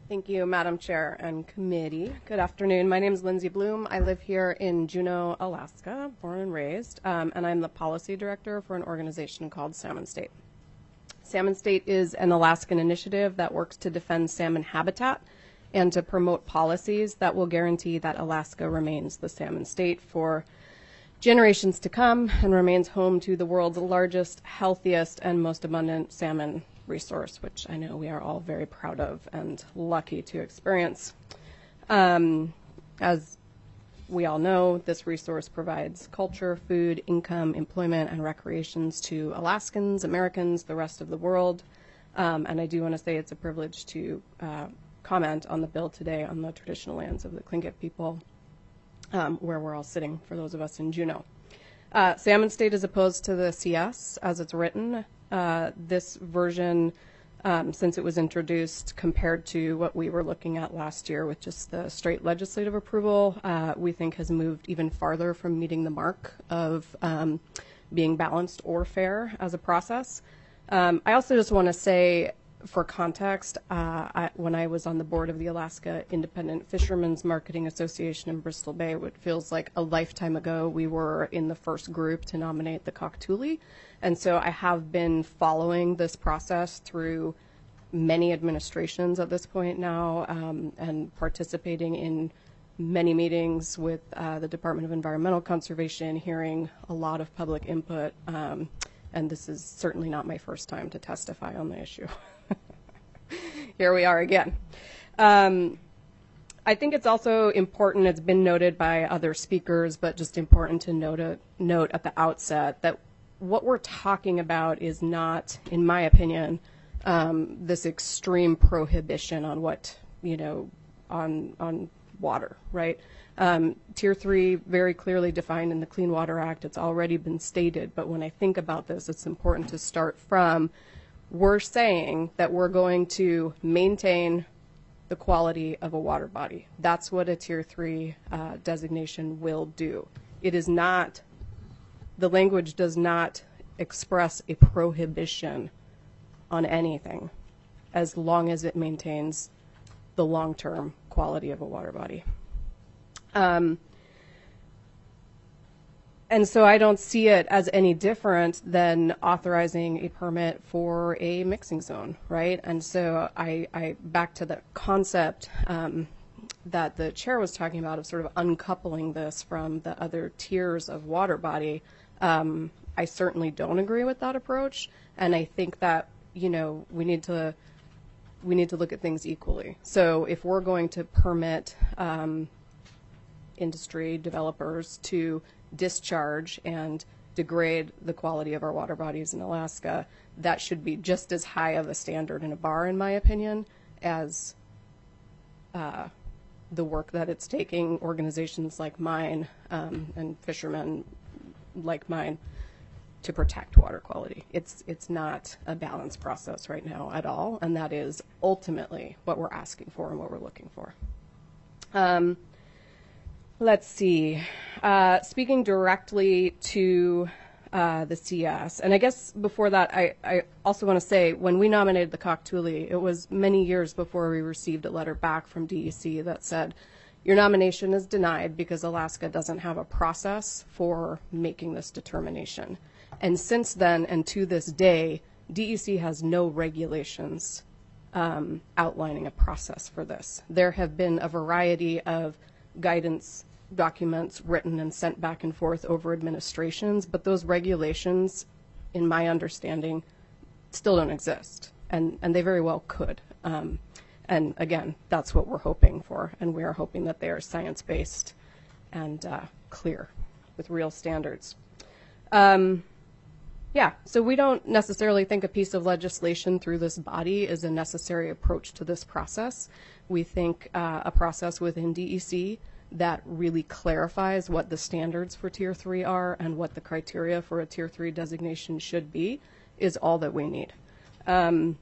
Thank you, Madam Chair and committee. Good afternoon. My name is Lindsay Bloom. I live here in Juneau, Alaska, born and raised, um, and I'm the policy director for an organization called Salmon State. Salmon State is an Alaskan initiative that works to defend salmon habitat and to promote policies that will guarantee that Alaska remains the salmon state for generations to come and remains home to the world's largest, healthiest, and most abundant salmon resource, which I know we are all very proud of and lucky to experience. Um, as we all know, this resource provides culture, food, income, employment, and recreations to Alaskans, Americans, the rest of the world. Um, and I do want to say it's a privilege to uh, comment on the bill today on the traditional lands of the Tlingit people, um, where we're all sitting, for those of us in Juneau. Uh, Salmon State is opposed to the C S as it's written. Uh, this version, um, since it was introduced compared to what we were looking at last year with just the straight legislative approval, uh, we think has moved even farther from meeting the mark of um, being balanced or fair as a process. Um, I also just want to say, for context, uh, I, when I was on the board of the Alaska Independent Fishermen's Marketing Association in Bristol Bay, what feels like a lifetime ago, we were in the first group to nominate the Koktuli. And so I have been following this process through many administrations at this point now, um, and participating in many meetings with uh, the Department of Environmental Conservation, hearing a lot of public input. Um, and this is certainly not my first time to testify on the issue. Here we are again. Um, I think it's also important, it's been noted by other speakers, but just important to note, a, note at the outset that what we're talking about is not, in my opinion, um, this extreme prohibition on what, you know, on on water, right? Um, Tier three, very clearly defined in the Clean Water Act. It's already been stated, but when I think about this, it's important to start from, we're saying that we're going to maintain the quality of a water body. That's what a Tier three uh, designation will do. It is not, the language does not express a prohibition on anything as long as it maintains the long-term quality of a water body. Um, and so I don't see it as any different than authorizing a permit for a mixing zone, right? And so I, I back to the concept um, that the chair was talking about of sort of uncoupling this from the other tiers of water body. Um, I certainly don't agree with that approach, and I think that, you know, we need to we need to look at things equally. So if we're going to permit um, industry developers to discharge and degrade the quality of our water bodies in Alaska, that should be just as high of a standard in a bar, in my opinion, as uh, the work that it's taking organizations like mine um, and fishermen like mine to protect water quality. It's it's not a balanced process right now at all, and that is ultimately what we're asking for and what we're looking for. Um, let's see. Uh, speaking directly to uh, the C S, and I guess before that, I, I also want to say, when we nominated the Koktuli, it was many years before we received a letter back from D E C that said, your nomination is denied because Alaska doesn't have a process for making this determination. And since then, and to this day, D E C has no regulations um, outlining a process for this. There have been a variety of guidance documents written and sent back and forth over administrations, but those regulations, in my understanding, still don't exist, and, and they very well could. Um, and again, that's what we're hoping for, and we are hoping that they are science-based and uh, clear with real standards. Um, yeah, so we don't necessarily think a piece of legislation through this body is a necessary approach to this process. We think uh, a process within D E C that really clarifies what the standards for Tier three are and what the criteria for a Tier three designation should be is all that we need. Um,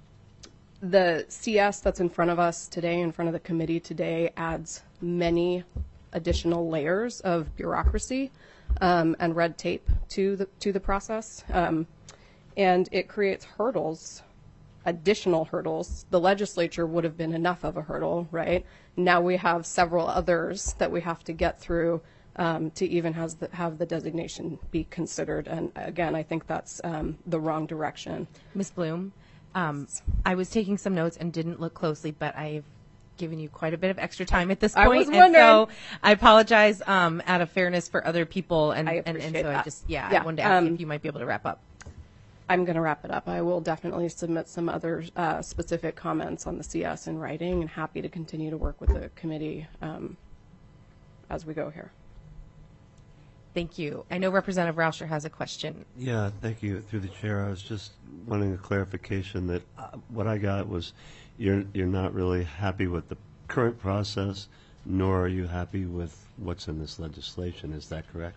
the C S that's in front of us today, in front of the committee today, adds many additional layers of bureaucracy um, and red tape to the to the process, um, and it creates hurdles additional hurdles. The legislature would have been enough of a hurdle, right? Now we have several others that we have to get through um, to even has the, have the designation be considered. And again, I think that's um, the wrong direction. Miz Bloom, um, I was taking some notes and didn't look closely, but I've given you quite a bit of extra time at this I point, was and wondering. so I apologize um, out of fairness for other people, and I and, and appreciate so I that. just yeah, Yeah, I wanted to ask um, if you might be able to wrap up. I'm going to wrap it up. I will definitely submit some other uh, specific comments on the C S in writing, and happy to continue to work with the committee um, as we go here. Thank you. I know Representative Rauscher has a question. Yeah, thank you. Through the chair, I was just wanting a clarification that uh, what I got was you're you're not really happy with the current process, nor are you happy with what's in this legislation. Is that correct?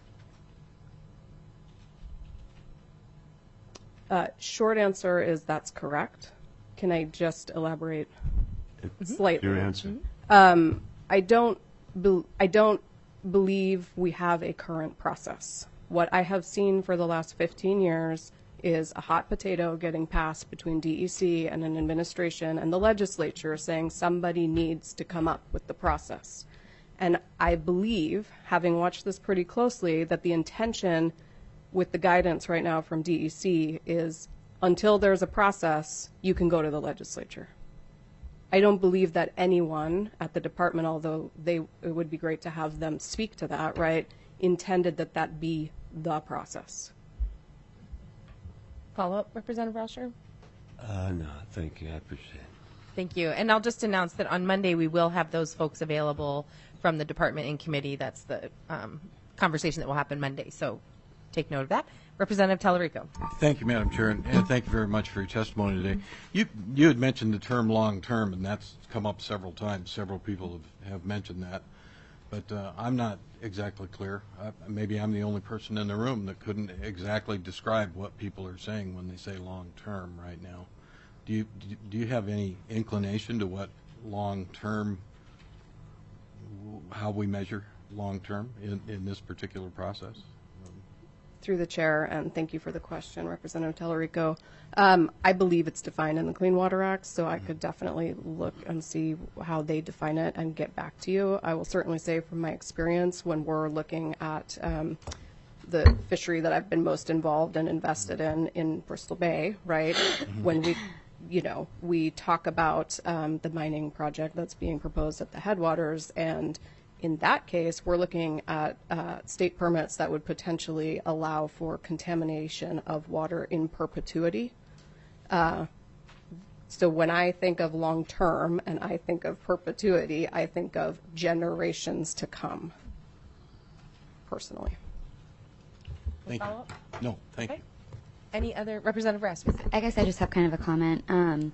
Uh, short answer is that's correct. Can I just elaborate slightly? Your answer. Um, I don't. Be- I don't believe we have a current process. What I have seen for the last fifteen years is a hot potato getting passed between D E C and an administration and the legislature saying somebody needs to come up with the process. And I believe, having watched this pretty closely, that the intention with the guidance right now from D E C is until there's a process, you can go to the legislature. I don't believe that anyone at the department, although they it would be great to have them speak to that, right, intended that that be the process. Follow up, Representative Rauscher? Uh, no, thank you. I appreciate it. Thank you. And I'll just announce that on Monday we will have those folks available from the department and committee. That's the um, conversation that will happen Monday. So take note of that. Representative Tallarico. Thank you, Madam Chair, and, and thank you very much for your testimony today. You you had mentioned the term long-term, and that's come up several times. Several people have, have mentioned that. But uh, I'm not exactly clear. Uh, maybe I'm the only person in the room that couldn't exactly describe what people are saying when they say long-term right now. Do you do you have any inclination to what long-term, how we measure long-term in, in this particular process? Through the chair, and thank you for the question, Representative Tallarico. Um, I believe it's defined in the Clean Water Act, so I could definitely look and see how they define it and get back to you. I will certainly say from my experience when we're looking at um, the fishery that I've been most involved and invested in, in Bristol Bay, right, when we you know, we talk about um, the mining project that's being proposed at the headwaters, and in that case, we're looking at uh, state permits that would potentially allow for contamination of water in perpetuity. Uh, so when I think of long-term and I think of perpetuity, I think of generations to come, personally. Thank you. No, thank Okay. you. Any other, Representative Rasmussen? I guess I just have kind of a comment. Um,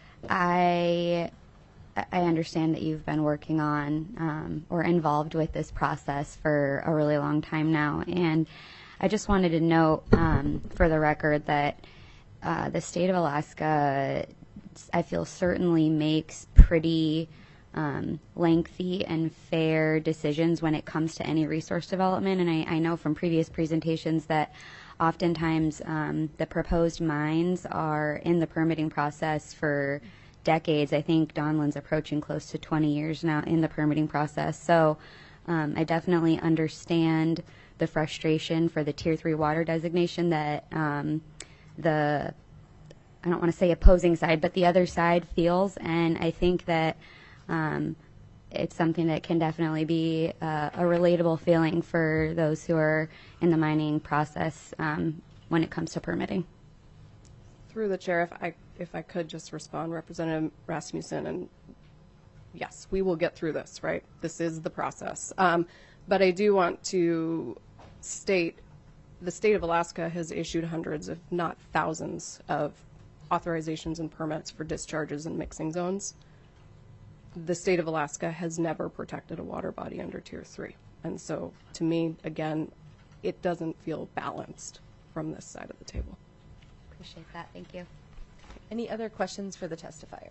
I I understand that you've been working on um, or involved with this process for a really long time now, and I just wanted to note um, for the record that uh, the state of Alaska, I feel, certainly makes pretty um, lengthy and fair decisions when it comes to any resource development, and I, I know from previous presentations that oftentimes um, the proposed mines are in the permitting process for decades. I think Donlin's approaching close to twenty years now in the permitting process. So um, I definitely understand the frustration for the Tier three water designation that um, the, I don't want to say opposing side, but the other side feels. And I think that um, it's something that can definitely be uh, a relatable feeling for those who are in the mining process um, when it comes to permitting. Through the chair, if I if I could just respond, Representative Rasmussen, and yes, we will get through this, right? This is the process. Um, but I do want to state the state of Alaska has issued hundreds, if not thousands, of authorizations and permits for discharges and mixing zones. The state of Alaska has never protected a water body under Tier three. And so, to me, again, it doesn't feel balanced from this side of the table. Appreciate that. Thank you. Any other questions for the testifier?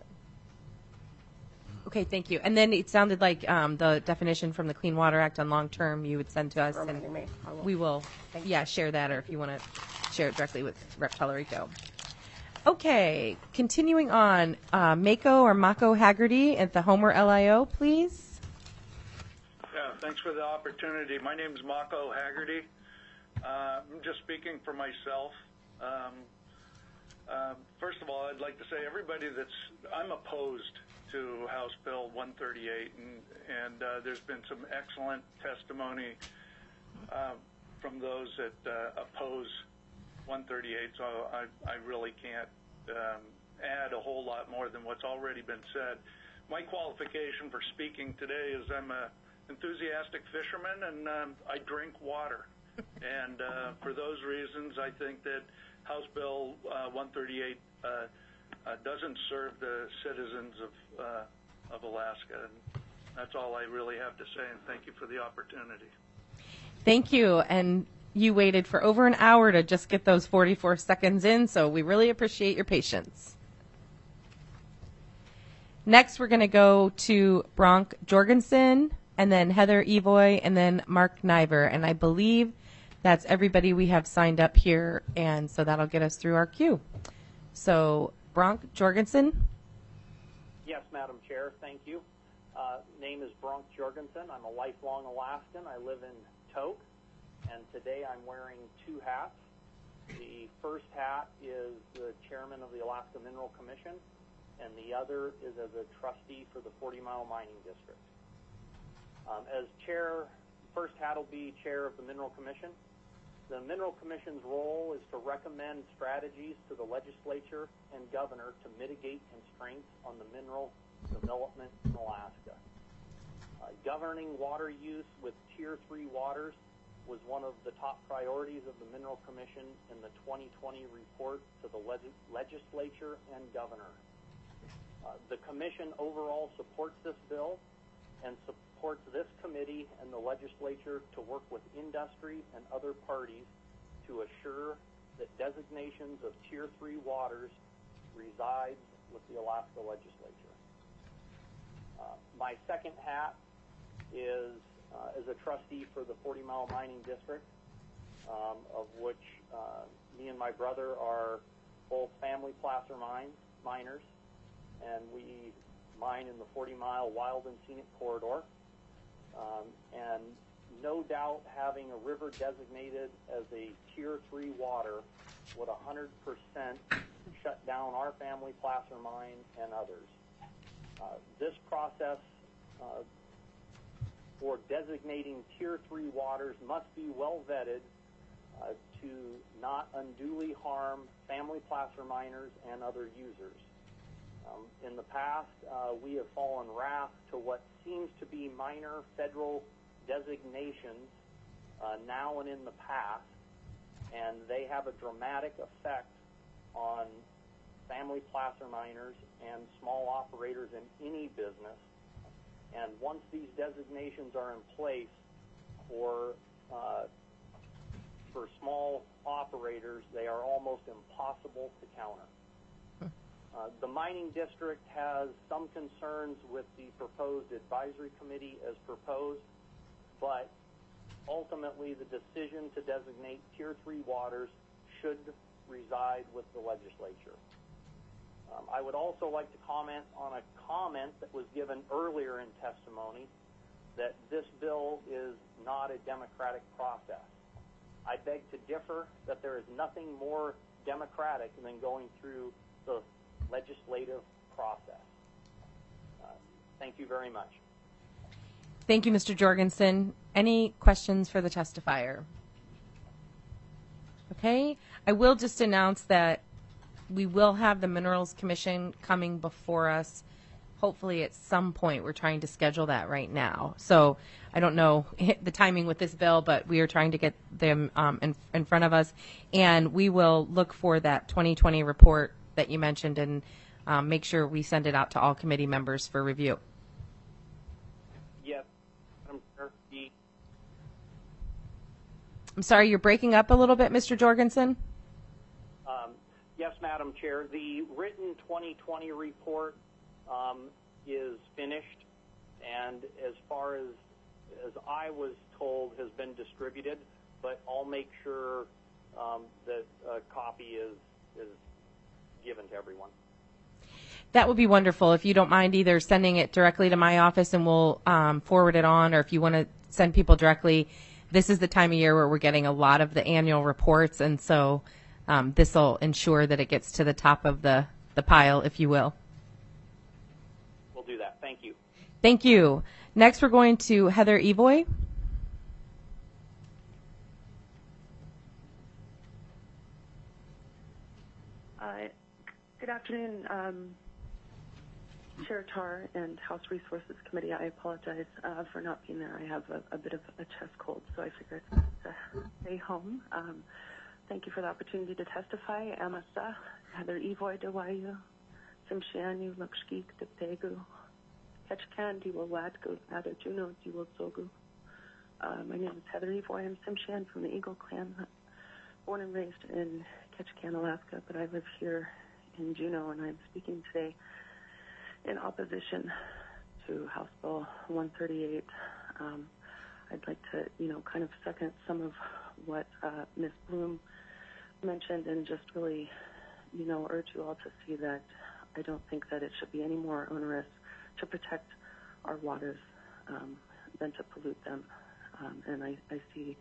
Okay, thank you. And then it sounded like um, the definition from the Clean Water Act on long-term you would send to us, and me. will. we will, yeah, share that, or if you want to share it directly with Rep Tallarico. Okay, continuing on, uh, Mako or Mako Haggerty at the Homer L I O, please. Yeah, thanks for the opportunity. My name is Mako Haggerty. Uh, I'm just speaking for myself. Um, uh, first of all, I'd like to say everybody that's, I'm opposed to House Bill one thirty-eight, and, and uh, there's been some excellent testimony uh, from those that uh, oppose one thirty-eight, so I, I really can't um, add a whole lot more than what's already been said. My qualification for speaking today is I'm a enthusiastic fisherman, and um, I drink water. And uh, for those reasons, I think that House Bill uh, one thirty-eight uh, uh, doesn't serve the citizens of uh, of Alaska. And that's all I really have to say, and thank you for the opportunity. Thank you. And you waited for over an hour to just get those forty-four seconds in, so we really appreciate your patience. Next, we're going to go to Bronk Jorgensen, and then Heather Evoy, and then Mark Niver. And I believe that's everybody we have signed up here, and so that'll get us through our queue. So, Bronk Jorgensen. Yes, Madam Chair, thank you. Uh, name is Bronk Jorgensen. I'm a lifelong Alaskan. I live in Tok, and today I'm wearing two hats. The first hat is the chairman of the Alaska Mineral Commission, and the other is as a trustee for the forty mile Mining District. Um, as chair, first hat will be chair of the Mineral Commission. The Mineral Commission's role is to recommend strategies to the legislature and governor to mitigate constraints on the mineral development in Alaska. Uh, governing water use with Tier three waters was one of the top priorities of the Mineral Commission in the twenty twenty report to the leg legislature and governor. Uh, the Commission overall supports this bill and supports this committee and the legislature to work with industry and other parties to assure that designations of Tier three waters resides with the Alaska legislature. Uh, my second hat is uh, as a trustee for the forty mile Mining District, um, of which uh, me and my brother are both family placer mines, miners, and we mine in the forty mile Wild and Scenic Corridor. Um, and no doubt having a river designated as a Tier three water would one hundred percent shut down our family placer mine and others. Uh, this process uh, for designating Tier three waters must be well vetted uh, to not unduly harm family placer miners and other users. Um, in the past, uh, we have fallen wrath to what seems to be minor federal designations uh, now and in the past, and they have a dramatic effect on family placer miners and small operators in any business. And once these designations are in place for uh, for small operators, they are almost impossible to counter. Uh, the mining district has some concerns with the proposed advisory committee as proposed, but ultimately the decision to designate Tier three waters should reside with the legislature. Um, I would also like to comment on a comment that was given earlier in testimony that this bill is not a democratic process. I beg to differ that there is nothing more democratic than going through the legislative process. Uh, thank you very much. Thank you, Mister Jorgensen. Any questions for the testifier? Okay. I will just announce that we will have the Minerals Commission coming before us, hopefully at some point. We're trying to schedule that right now. So I don't know the timing with this bill, but we are trying to get them um, in, in front of us. And we will look for that twenty twenty report that you mentioned and um, make sure we send it out to all committee members for review. Yes. Madam Chair, the I'm sorry, you're breaking up a little bit, Mister Jorgensen. Um, yes, Madam Chair. The written twenty twenty report um, is finished, and as far as as I was told, has been distributed. But I'll make sure um, that a copy is is given to everyone. That would be wonderful. If you don't mind either sending it directly to my office and we'll um, forward it on, or if you want to send people directly, this is the time of year where we're getting a lot of the annual reports, and so um, this will ensure that it gets to the top of the, the pile, if you will. We'll do that. Thank you. Thank you. Next, we're going to Heather Evoy. Uh, good afternoon, um, Chair Tar and House Resources Committee. I apologize uh, for not being there. I have a, a bit of a chest cold, so I figured I'd uh, stay home. Um, thank you for the opportunity to testify. Amasa, Heather Evoy Dawayu, Simshianu, Lukshkik, Diptegu, Ketchkan, Diwawadgu, Adajuno, Diwazogu. Uh, my name is Heather Evoy. I'm Simshan from the Eagle Clan, born and raised in Ketchikan, Alaska, but I live here in Juneau, and I'm speaking today in opposition to House Bill one thirty-eight. Um, I'd like to, you know, kind of second some of what uh, Miz Bloom mentioned, and just really, you know, urge you all to see that I don't think that it should be any more onerous to protect our waters um, than to pollute them. Um, and I, I see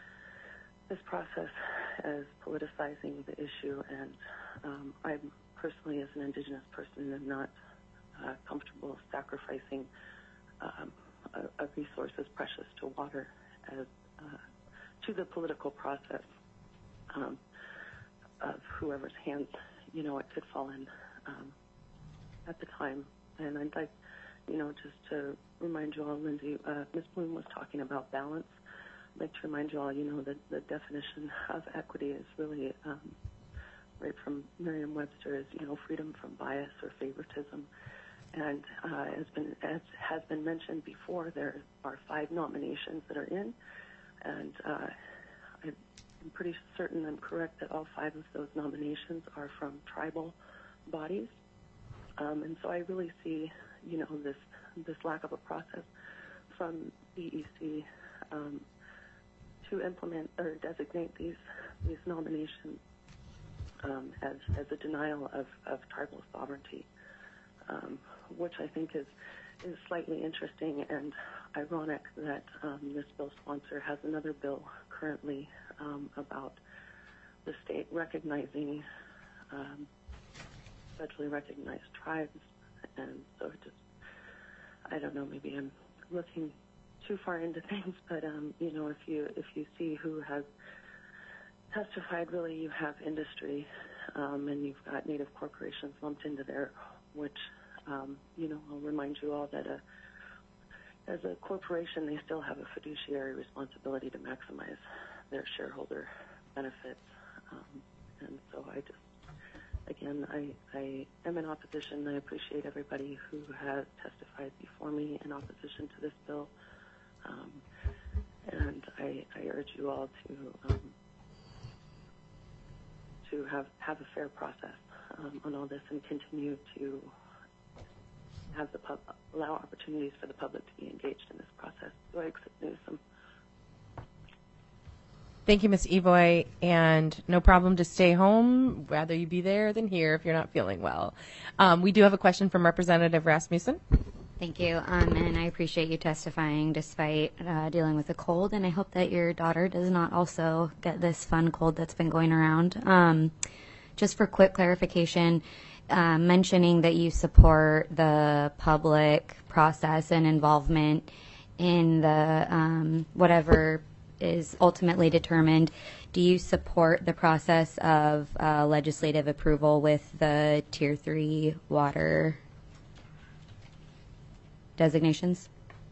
this process as politicizing the issue, and um, I'm personally, as an Indigenous person, am not uh, comfortable sacrificing um, a, a resource as precious to water as uh, to the political process um, of whoever's hands, you know, it could fall in um, at the time. And I'd like, you know, just to remind you all, Lindsay, uh, Miz Bloom was talking about balance. I'd like to remind you all, you know, that the definition of equity is really, um, right from Merriam-Webster, is, you know, freedom from bias or favoritism. And uh, as, been, as has been mentioned before, there are five nominations that are in, and uh, I'm pretty certain I'm correct that all five of those nominations are from tribal bodies. Um, and so I really see, you know, this this lack of a process from B E C um, to implement or designate these these nominations um, as as a denial of, of tribal sovereignty, um, which I think is is slightly interesting and ironic that um, this bill sponsor has another bill currently um, about the state recognizing um, federally recognized tribes, and so it just, I don't know, maybe I'm looking too far into things, but um, you know, if you if you see who has testified, really you have industry, um, and you've got Native corporations lumped into there, which um, you know, I'll remind you all that a, as a corporation, they still have a fiduciary responsibility to maximize their shareholder benefits, um, and so I just. Again, I, I am in opposition. I appreciate everybody who has testified before me in opposition to this bill. Um, and I, I urge you all to um, to have, have a fair process um, on all this and continue to have the pub, allow opportunities for the public to be engaged in this process. So I accept Newsom. Thank you, Miz Evoy, and no problem to stay home. Rather you be there than here if you're not feeling well. Um, we do have a question from Representative Rasmussen. Thank you, um, and I appreciate you testifying despite uh, dealing with a cold, and I hope that your daughter does not also get this fun cold that's been going around. Um, just for quick clarification, uh, mentioning that you support the public process and involvement in the um, whatever is ultimately determined, do you support the process of uh, legislative approval with the Tier three water designations?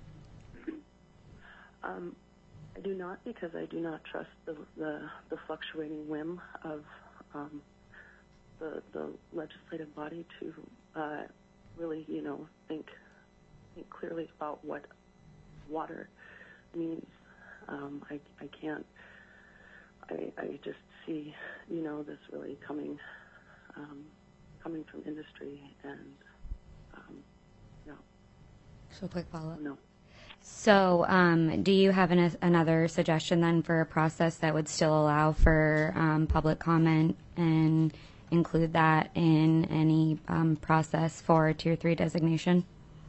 Um, I do not, because I do not trust the the, the fluctuating whim of um, the the legislative body to uh, really, you know, think think clearly about what water means. Um, I, I can't, I, I just see, you know, this really coming um, coming from industry, and, um, no. So quick follow-up. No. So um, do you have an, another suggestion then for a process that would still allow for um, public comment and include that in any um, process for a Tier three designation?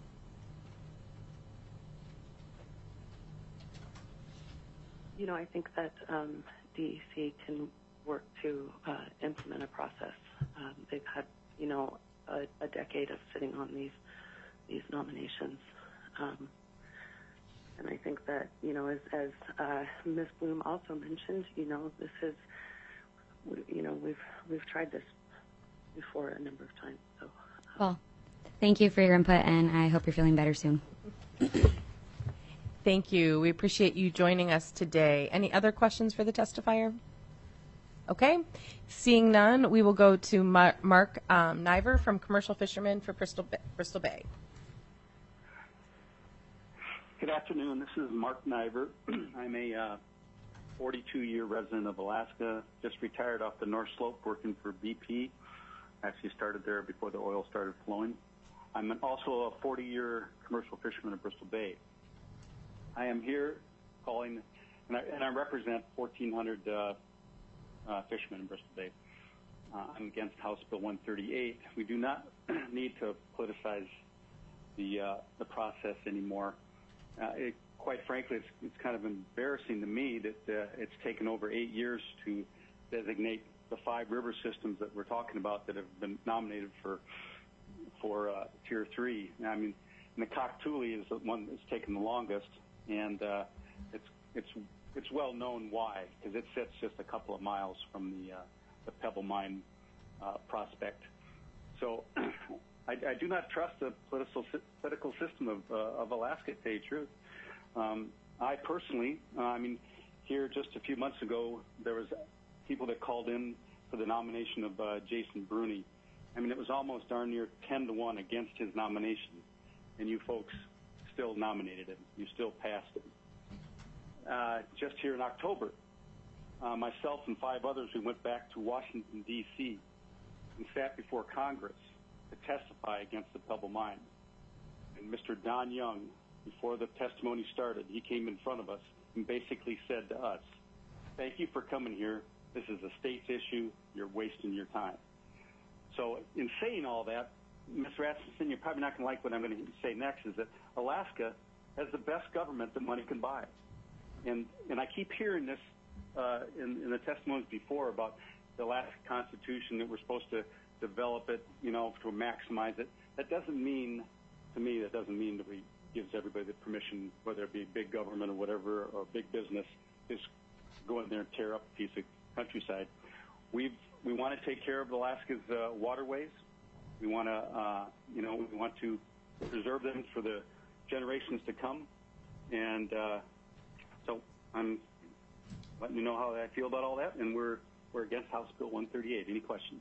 You know, I think that um, D E C can work to uh, implement a process. Um, they've had, you know, a, a decade of sitting on these these nominations, um, and I think that, you know, as, as uh, Miz Bloom also mentioned, you know, this is, you know, we've we've tried this before a number of times. So, Well, thank you for your input, and I hope you're feeling better soon. Thank you. We appreciate you joining us today. Any other questions for the testifier? Okay. Seeing none, we will go to Mar- Mark um, Niver from Commercial Fishermen for Bristol Bay. Bristol Bay. Good afternoon. This is Mark Niver. I'm a uh, forty-two-year resident of Alaska, just retired off the North Slope working for B P. Actually started there before the oil started flowing. I'm an, also a forty-year commercial fisherman of Bristol Bay. I am here calling, and I, and I represent fourteen hundred uh, uh, fishermen in Bristol Bay. Uh, I'm against House Bill one thirty-eight. We do not need to politicize the uh, the process anymore. Uh, it, quite frankly, it's, it's kind of embarrassing to me that uh, it's taken over eight years to designate the five river systems that we're talking about that have been nominated for for uh, Tier three. I mean, and the Koktuli is the one that's taken the longest. And uh, it's it's it's well known why, because it sits just a couple of miles from the uh, the Pebble Mine uh, prospect. So I, I do not trust the political political system of uh, of Alaska, to tell you the truth. Um, I personally, uh, I mean, here just a few months ago, there was people that called in for the nomination of uh, Jason Bruni. I mean, it was almost darn near ten to one against his nomination, and you folks still nominated him. You still passed him. Uh, just here in October, uh, myself and five others, we went back to Washington, D C and sat before Congress to testify against the Pebble Mine. And Mister Don Young, before the testimony started, he came in front of us and basically said to us, "Thank you for coming here. This is a state's issue. You're wasting your time." So in saying all that, Miz Rasmussen, you're probably not going to like what I'm going to say next, is that Alaska has the best government that money can buy. And and I keep hearing this uh, in, in the testimonies before about the Alaska Constitution, that we're supposed to develop it, you know, to maximize it. That doesn't mean, to me, that doesn't mean that we gives everybody the permission, whether it be big government or whatever, or big business, just go in there and tear up a piece of countryside. We've, we want to take care of Alaska's uh, waterways. We want to, uh, you know, we want to preserve them for the generations to come. And uh, so I'm letting you know how I feel about all that. And we're we're against House Bill one thirty-eight. Any questions?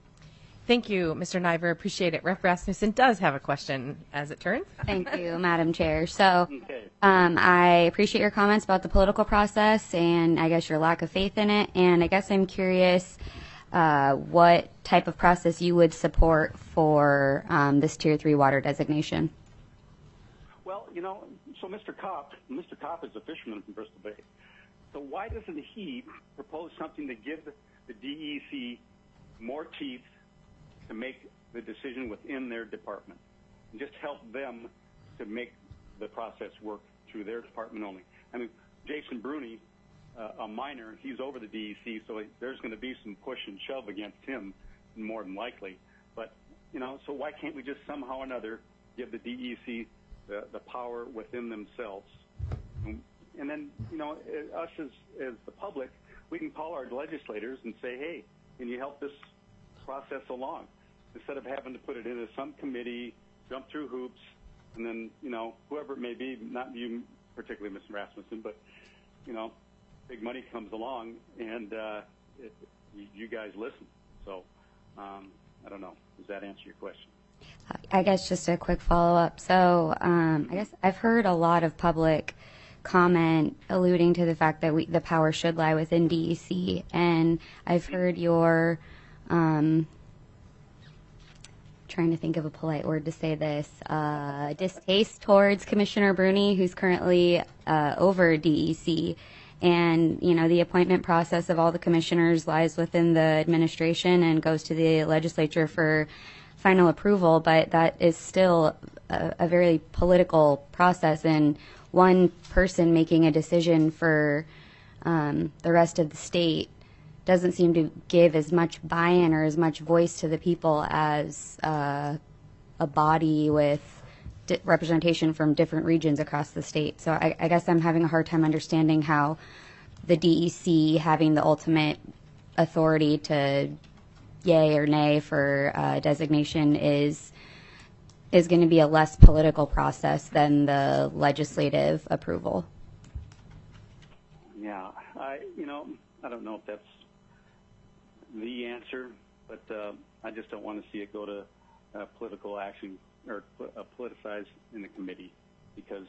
Thank you, Mister Niver. Appreciate it. Rep Rasmussen does have a question, as it turns. Thank you, Madam Chair. So um, I appreciate your comments about the political process and I guess your lack of faith in it. And I guess I'm curious uh, what type of process you would support for um, this Tier three water designation. Well, you know, so Mister Kopp, Mister Kopp is a fisherman from Bristol Bay. So why doesn't he propose something to give the D E C more teeth to make the decision within their department, and just help them to make the process work through their department only? I mean, Jason Bruni, uh, a minor, he's over the D E C, so there's going to be some push and shove against him, more than likely. But, you know, so why can't we just somehow or another give the D E C the, the power within themselves? And, and then, you know, us as, as the public, we can call our legislators and say, hey, can you help this process along? Instead of having to put it into some committee, jump through hoops, and then, you know, whoever it may be, not you particularly, Mister Rasmussen, but, you know, big money comes along, and uh, it, you guys listen. So, um, I don't know. Does that answer your question? I guess just a quick follow-up. So um, I guess I've heard a lot of public comment alluding to the fact that we, the power should lie within D E C, and I've heard your um, trying to think of a polite word to say this, uh, distaste towards Commissioner Bruni, who's currently uh, over D E C. And, you know, the appointment process of all the commissioners lies within the administration and goes to the legislature for final approval, but that is still a, a very political process, and one person making a decision for um, the rest of the state doesn't seem to give as much buy-in or as much voice to the people as uh, a body with di- representation from different regions across the state. So I, I guess I'm having a hard time understanding how the D E C having the ultimate authority to yay or nay for uh, designation is is going to be a less political process than the legislative approval. Yeah, I you know I don't know if that's the answer, but uh, I just don't want to see it go to uh, political action or uh, politicized in the committee, because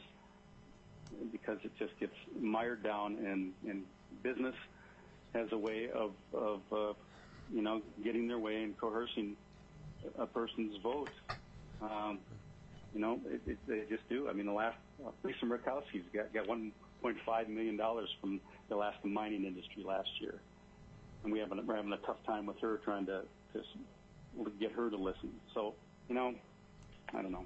because it just gets mired down, and, and business has a way of, of uh, you know, getting their way and coercing a person's vote. Um, you know, it, it, they just do. I mean, the last, uh, Lisa Murkowski's got, got one point five million dollars from the Alaska mining industry last year. And we have, we're having a tough time with her trying to, to get her to listen. So, you know, I don't know.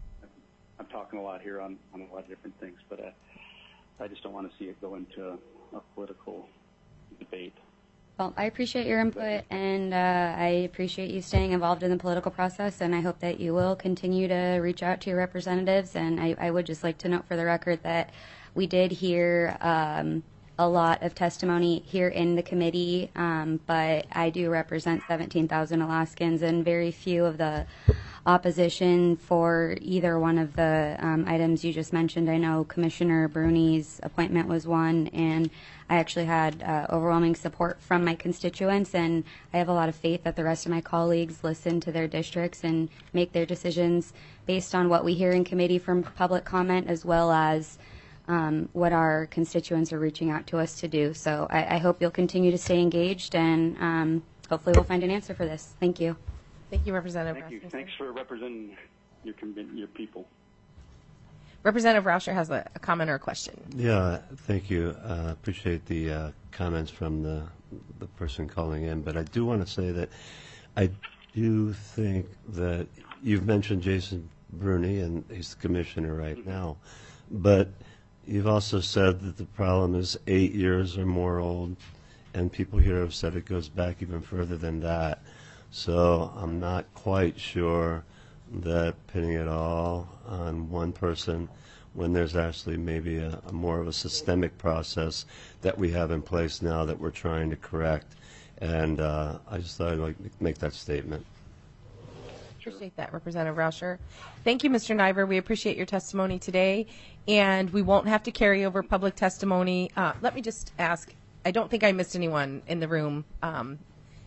I'm talking a lot here on, on a lot of different things, but uh, I just don't want to see it go into a, a political debate. Well, I appreciate your input, and uh, I appreciate you staying involved in the political process, and I hope that you will continue to reach out to your representatives. And I, I would just like to note for the record that we did hear um, a lot of testimony here in the committee, um, but I do represent seventeen thousand Alaskans, and very few of the opposition for either one of the um, items you just mentioned. I know Commissioner Bruni's appointment was one, and I actually had uh, overwhelming support from my constituents, and I have a lot of faith that the rest of my colleagues listen to their districts and make their decisions based on what we hear in committee from public comment, as well as um, what our constituents are reaching out to us to do. So I, I hope you'll continue to stay engaged, and um, hopefully we'll find an answer for this. Thank you. Thank you, Representative Thank you. Rasmussen. Thanks for representing your commi- your people. Representative Rauscher has a, a comment or a question. Yeah, thank you. Uh, appreciate the uh, comments from the the person calling in, but I do want to say that I do think that you've mentioned Jason Bruni, and he's the commissioner right mm-hmm. now, but you've also said that the problem is eight years or more old, and people here have said it goes back even further than that. So I'm not quite sure that pinning it all on one person when there's actually maybe a, a more of a systemic process that we have in place now that we're trying to correct. And uh, I just thought I'd like to make that statement. Appreciate that, Representative Rauscher. Thank you, Mister Niver. We appreciate your testimony today, and we won't have to carry over public testimony. Uh, let me just ask, I don't think I missed anyone in the room um,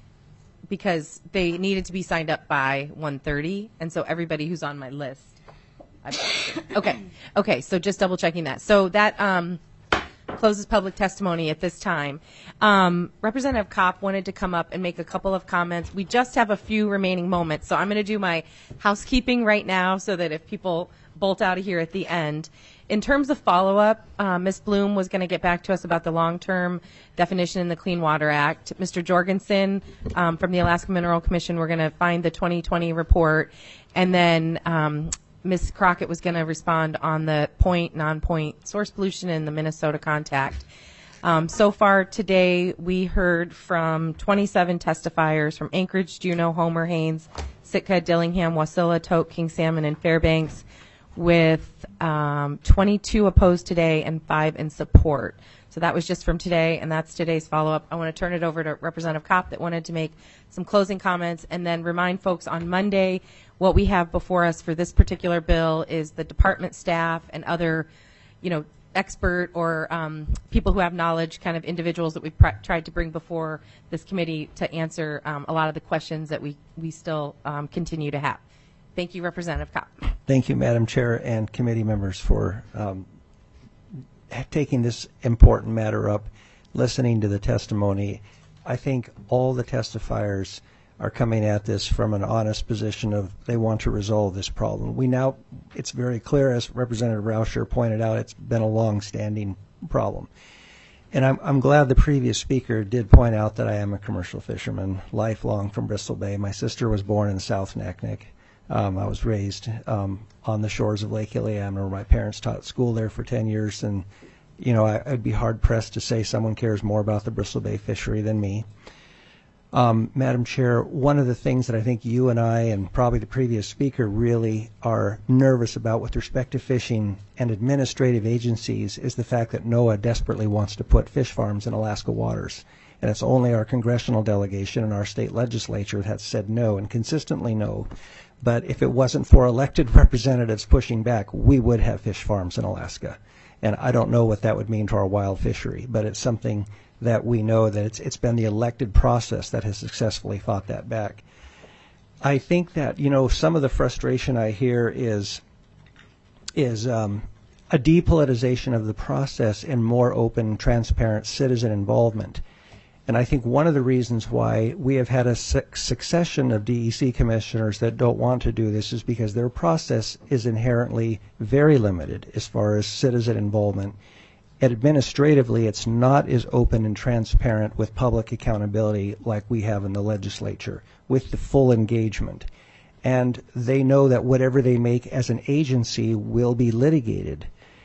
because they needed to be signed up by one thirty, and so everybody who's on my list. I've, okay, okay, so just double checking that. So that um, closes public testimony at this time. Um, Representative Kopp wanted to come up and make a couple of comments. We just have a few remaining moments, so I'm going to do my housekeeping right now so that if people bolt out of here at the end. In terms of follow-up, uh, Miz Bloom was going to get back to us about the long-term definition in the Clean Water Act. Mister Jorgensen um, from the Alaska Mineral Commission, we're going to find the twenty twenty report, and then um, Miz Crockett was going to respond on the point, non-point source pollution in the Minnesota contact. Um, so far today, we heard from twenty-seven testifiers from Anchorage, Juneau, Homer, Haines, Sitka, Dillingham, Wasilla, Tok, King Salmon, and Fairbanks, with um, twenty-two opposed today and five in support. So that was just from today, and that's today's follow-up. I want to turn it over to Representative Kopp that wanted to make some closing comments, and then remind folks on Monday what we have before us for this particular bill is the department staff and other, you know, expert or um, people who have knowledge, kind of individuals that we've pr- tried to bring before this committee to answer um, a lot of the questions that we, we still um, continue to have. Thank you, Representative Kopp. Thank you, Madam Chair and committee members, for um, taking this important matter up, listening to the testimony. I think all the testifiers are coming at this from an honest position of they want to resolve this problem. We now, it's very clear, as Representative Rauscher pointed out, it's been a long-standing problem. And I'm, I'm glad the previous speaker did point out that I am a commercial fisherman, lifelong from Bristol Bay. My sister was born in South Naknek. Um, I was raised um, on the shores of Lake Iliamna, where my parents taught school there for ten years. And, you know, I, I'd be hard-pressed to say someone cares more about the Bristol Bay fishery than me. Um, Madam Chair, one of the things that I think you and I and probably the previous speaker really are nervous about with respect to fishing and administrative agencies is the fact that NOAA desperately wants to put fish farms in Alaska waters. And it's only our congressional delegation and our state legislature that has said no, and consistently no. But if it wasn't for elected representatives pushing back, we would have fish farms in Alaska. And I don't know what that would mean to our wild fishery, but it's something that we know that it's it's been the elected process that has successfully fought that back. I think that, you know, some of the frustration I hear is is um, a depolitization of the process and more open, transparent citizen involvement. And I think one of the reasons why we have had a su- succession of D E C commissioners that don't want to do this is because their process is inherently very limited as far as citizen involvement. And administratively, it's not as open and transparent with public accountability like we have in the legislature, with the full engagement. And they know that whatever they make as an agency will be litigated.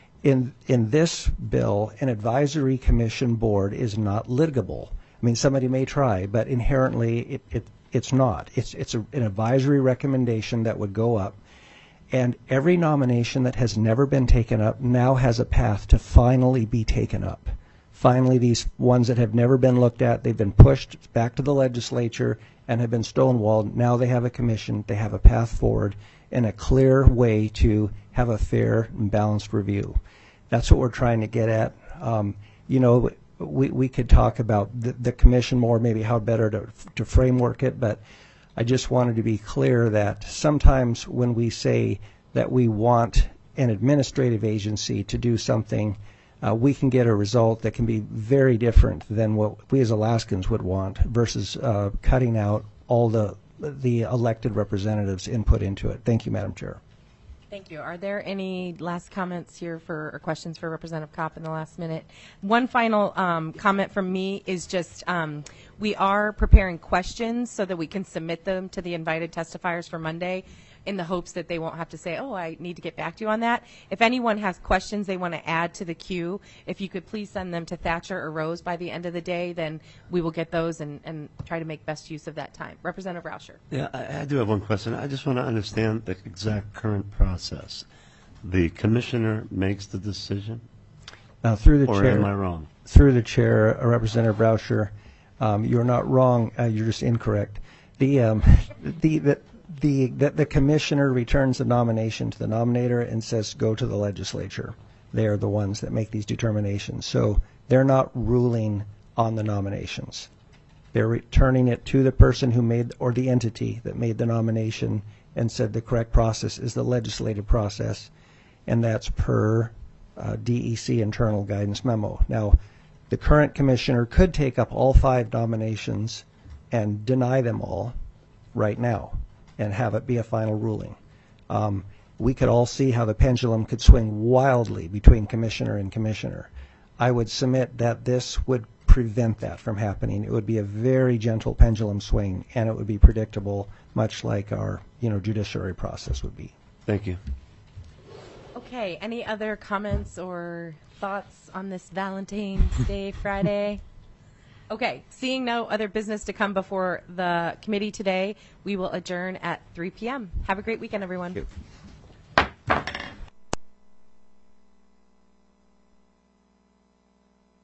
In in this bill, an advisory commission board is not litigable. I mean, somebody may try, but inherently it, it it's not. It's it's a, an advisory recommendation that would go up. And every nomination that has never been taken up now has a path to finally be taken up. Finally, these ones that have never been looked at, they've been pushed back to the legislature and have been stonewalled. Now they have a commission, they have a path forward, and a clear way to have a fair and balanced review. That's what we're trying to get at. Um, you know, we, we could talk about the, the commission more, maybe how better to, to framework it, but I just wanted to be clear that sometimes when we say that we want an administrative agency to do something, uh, we can get a result that can be very different than what we as Alaskans would want versus uh, cutting out all the the elected representatives' input into it. Thank you, Madam Chair. Thank you. Are there any last comments here for or questions for Representative Kopp in the last minute? One final um, comment from me is just um, we are preparing questions so that we can submit them to the invited testifiers for Monday in the hopes that they won't have to say, oh, I need to get back to you on that. If anyone has questions they want to add to the queue, if you could please send them to Thatcher or Rose by the end of the day, then we will get those and, and try to make best use of that time. Representative Rauscher. Yeah, I, I do have one question. I just want to understand the exact current process. The commissioner makes the decision? Now, through the or chair, am I wrong? Through the chair, uh, Representative Rauscher, um, you're not wrong. Uh, you're just incorrect. The um, the the The, the, the commissioner returns the nomination to the nominator and says, go to the legislature. They are the ones that make these determinations. So they're not ruling on the nominations. They're returning it to the person who made, or the entity that made the nomination and said the correct process is the legislative process, and that's per uh, D E C internal guidance memo. Now, the current commissioner could take up all five nominations and deny them all right now and have it be a final ruling. Um, we could all see how the pendulum could swing wildly between commissioner and commissioner. I would submit that this would prevent that from happening. It would be a very gentle pendulum swing, and it would be predictable, much like our, you know, judiciary process would be. Thank you. Okay, any other comments or thoughts on this Valentine's Day Friday? Okay, seeing no other business to come before the committee today, we will adjourn at three p.m. Have a great weekend, everyone. Thank you.